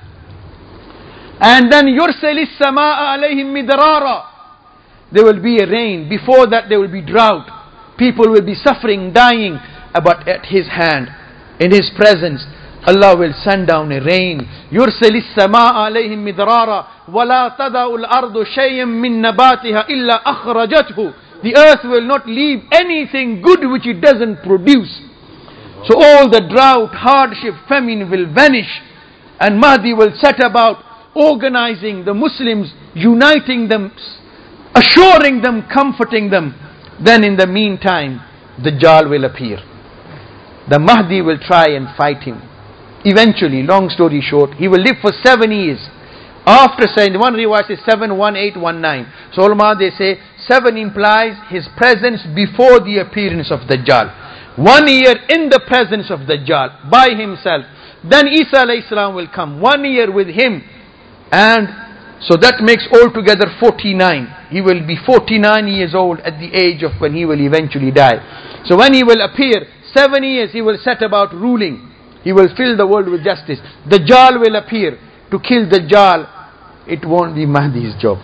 And then يرسل السماء عليهم مدرارا. There will be a rain. Before that there will be drought. People will be suffering, dying. But at his hand, in his presence, Allah will send down a rain. يرسل السماء عليهم مدرارا ولا تدع الأرض شيئا من نباتها إلا أخرجته. The earth will not leave anything good which it doesn't produce. So all the drought, hardship, famine will vanish. And Mahdi will set about organizing the Muslims, uniting them, assuring them, comforting them. Then in the meantime, Dajjal will appear. The Mahdi will try and fight him. Eventually, long story short, he will live for seven years. After saying, one riwayah says seven, one, eight, one, nine. So ulama, they say seven implies his presence before the appearance of Dajjal. One year in the presence of Dajjal by himself. Then Isa alayhi salam will come. One year with him. And so that makes altogether forty-nine. He will be forty-nine years old at the age of when he will eventually die. So when he will appear, seven years he will set about ruling. He will fill the world with justice. Dajjal will appear. To kill Dajjal, it won't be Mahdi's job.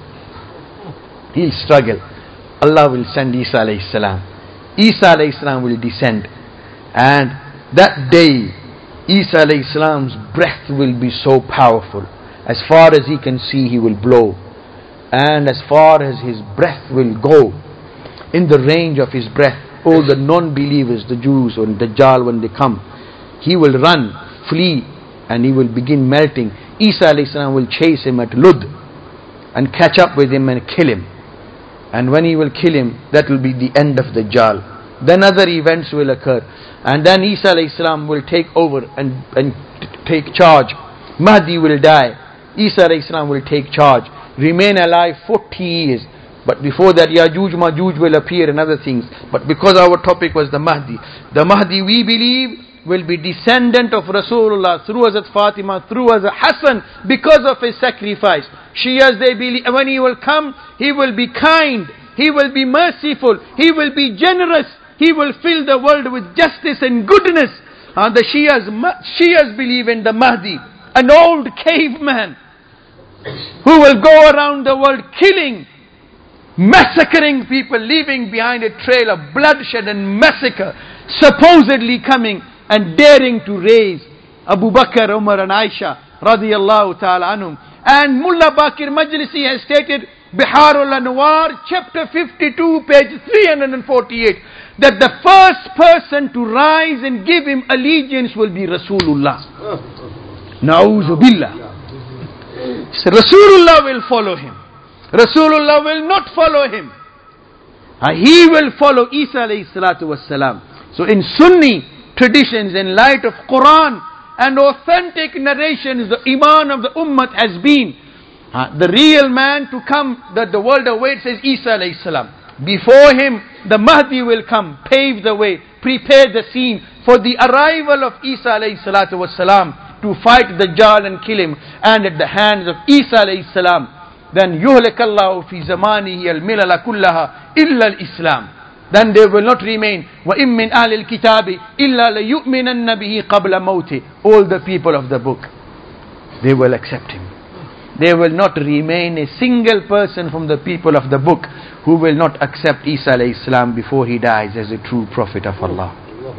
He'll struggle. Allah will send Isa alayhi salam. Isa alayhi salam will descend. And that day, Isa alayhi salam's breath will be so powerful. As far as he can see, he will blow. And as far as his breath will go, in the range of his breath, all the non-believers, the Jews or Dajjal, when they come, he will run, flee, and he will begin melting. Isa alayhi salam will chase him at Lud and catch up with him and kill him. And when he will kill him, that will be the end of Dajjal. Then other events will occur. And then Isa alayhi salam will take over and, and t- take charge. Mahdi will die. Isa alayhi salam will take charge. Remain alive forty years. But before that, Yajuj Majuj will appear and other things. But because our topic was the Mahdi, the Mahdi we believe will be descendant of Rasulullah through Hazrat Fatima, through Hazrat Hassan, because of his sacrifice. Shias, they believe when he will come, he will be kind, he will be merciful, he will be generous, he will fill the world with justice and goodness. Uh, the Shias, Shias believe in the Mahdi, an old caveman who will go around the world killing, massacring people, leaving behind a trail of bloodshed and massacre, supposedly coming and daring to raise Abu Bakr, Umar and Aisha radiyallahu ta'ala anhum. And Mullah Baqir Majlisi has stated, Biharul Anwar, chapter fifty-two, page three hundred forty-eight, that the first person to rise and give him allegiance will be Rasulullah. Na'udhu billah. So Rasulullah will follow him. Rasulullah will not follow him. Uh, he will follow Isa alayhi salatu wassalam. So in Sunni traditions, in light of Quran and authentic narrations, the iman of the ummah has been uh, the real man to come that the world awaits is Isa alayhi salam. Before him, the Mahdi will come, pave the way, prepare the scene for the arrival of Isa alayhi salatu wassalam to fight Dajjal and kill him. And at the hands of Isa alayhi salam, then yuhlikallahu fi zamanihi al-milala kullaha illa al-Islam. Then there will not remain وَإِن مِّنْ أَهْلِ الْكِتَابِ إِلَّا لَيُؤْمِنَنَّ بِهِ قَبْلَ مَوْتِهِ. All the people of the book, they will accept him. There will not remain a single person from the people of the book who will not accept Isa alayhi salam before he dies as a true prophet of Allah.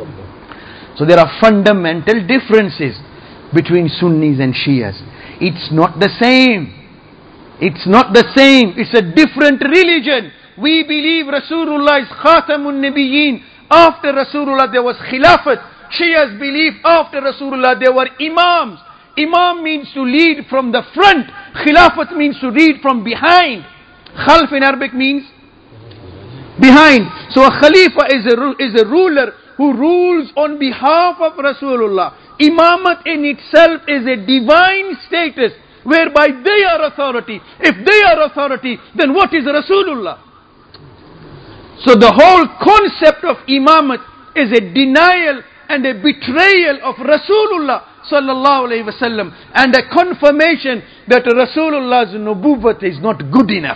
So there are fundamental differences between Sunnis and Shias. It's not the same. It's not the same. It's a different religion. We believe Rasulullah is Khatamun Nabiyyin. After Rasulullah there was Khilafat. Shia's belief after Rasulullah, there were imams. Imam means to lead from the front. Khilafat means to lead from behind. Khalf in Arabic means behind. So a Khalifa is a, is a ruler who rules on behalf of Rasulullah. Imamat in itself is a divine status whereby they are authority. If they are authority, then what is Rasulullah? So the whole concept of imamat is a denial and a betrayal of Rasulullah sallallahu alaihi wasallam, and a confirmation that Rasulullah's nubuwwat is not good enough.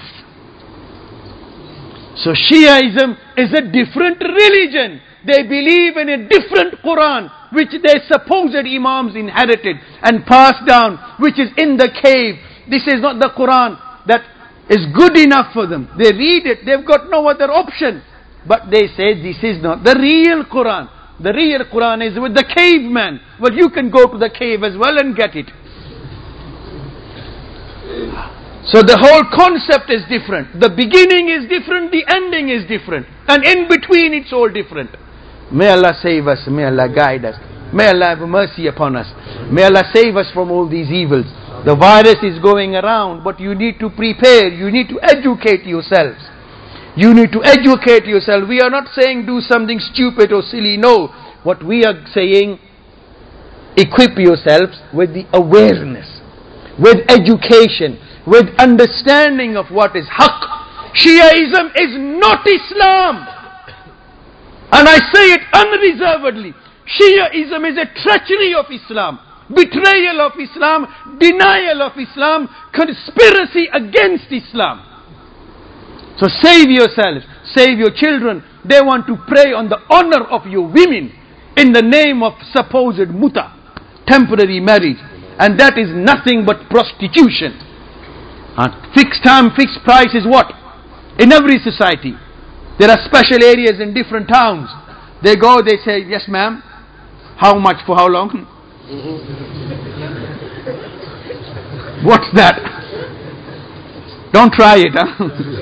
So Shiaism is a different religion. They believe in a different Quran which their supposed imams inherited and passed down, which is in the cave. This is not the Quran that is good enough for them. They read it, they've got no other option. But they say this is not the real Quran. The real Quran is with the caveman. Well, you can go to the cave as well and get it. So the whole concept is different. The beginning is different, the ending is different. And in between it's all different. May Allah save us, may Allah guide us. May Allah have mercy upon us. May Allah save us from all these evils. The virus is going around, but you need to prepare, you need to educate yourselves. You need to educate yourself. We are not saying do something stupid or silly, no. What we are saying, equip yourselves with the awareness, with education, with understanding of what is haqq. Shiaism is not Islam. And I say it unreservedly. Shiaism is a treachery of Islam, betrayal of Islam, denial of Islam, conspiracy against Islam. So save yourselves, save your children. They want to prey on the honor of your women in the name of supposed muta, temporary marriage. And that is nothing but prostitution. Uh, fixed time, fixed price is what? In every society. There are special areas in different towns. They go, they say, yes ma'am. How much for how long? What's that? Don't try it, huh?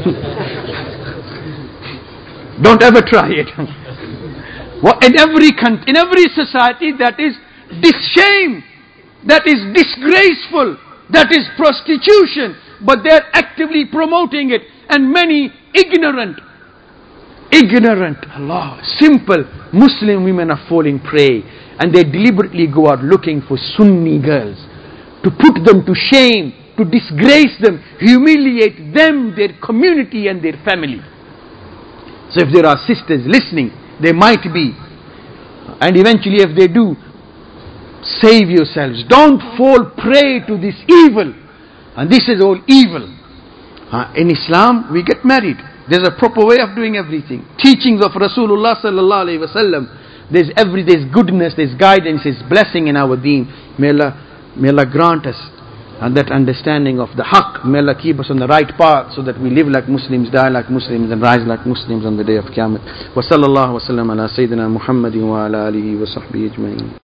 Don't ever try it. Well, in every country, in every society, that is shame, that is disgraceful, that is prostitution, but they are actively promoting it, and many ignorant, ignorant, Allah, simple Muslim women are falling prey, and they deliberately go out looking for Sunni girls to put them to shame, to disgrace them, humiliate them, their community and their family. So if there are sisters listening, they might be, and eventually if they do, save yourselves. Don't fall prey to this evil. And this is all evil. Uh, in Islam, we get married. There's a proper way of doing everything. Teachings of Rasulullah sallallahu alaihi wasallam. There's every, there's goodness, there's guidance, there's blessing in our deen. May Allah, may Allah grant us and that understanding of the haqq. May Allah keep us on the right path so that we live like Muslims, die like Muslims, and rise like Muslims on the day of Qiyamah. Wa sallallahu wa sallam ala Sayyidina Muhammadin wa ala alihi wa sahbihi ajma'in.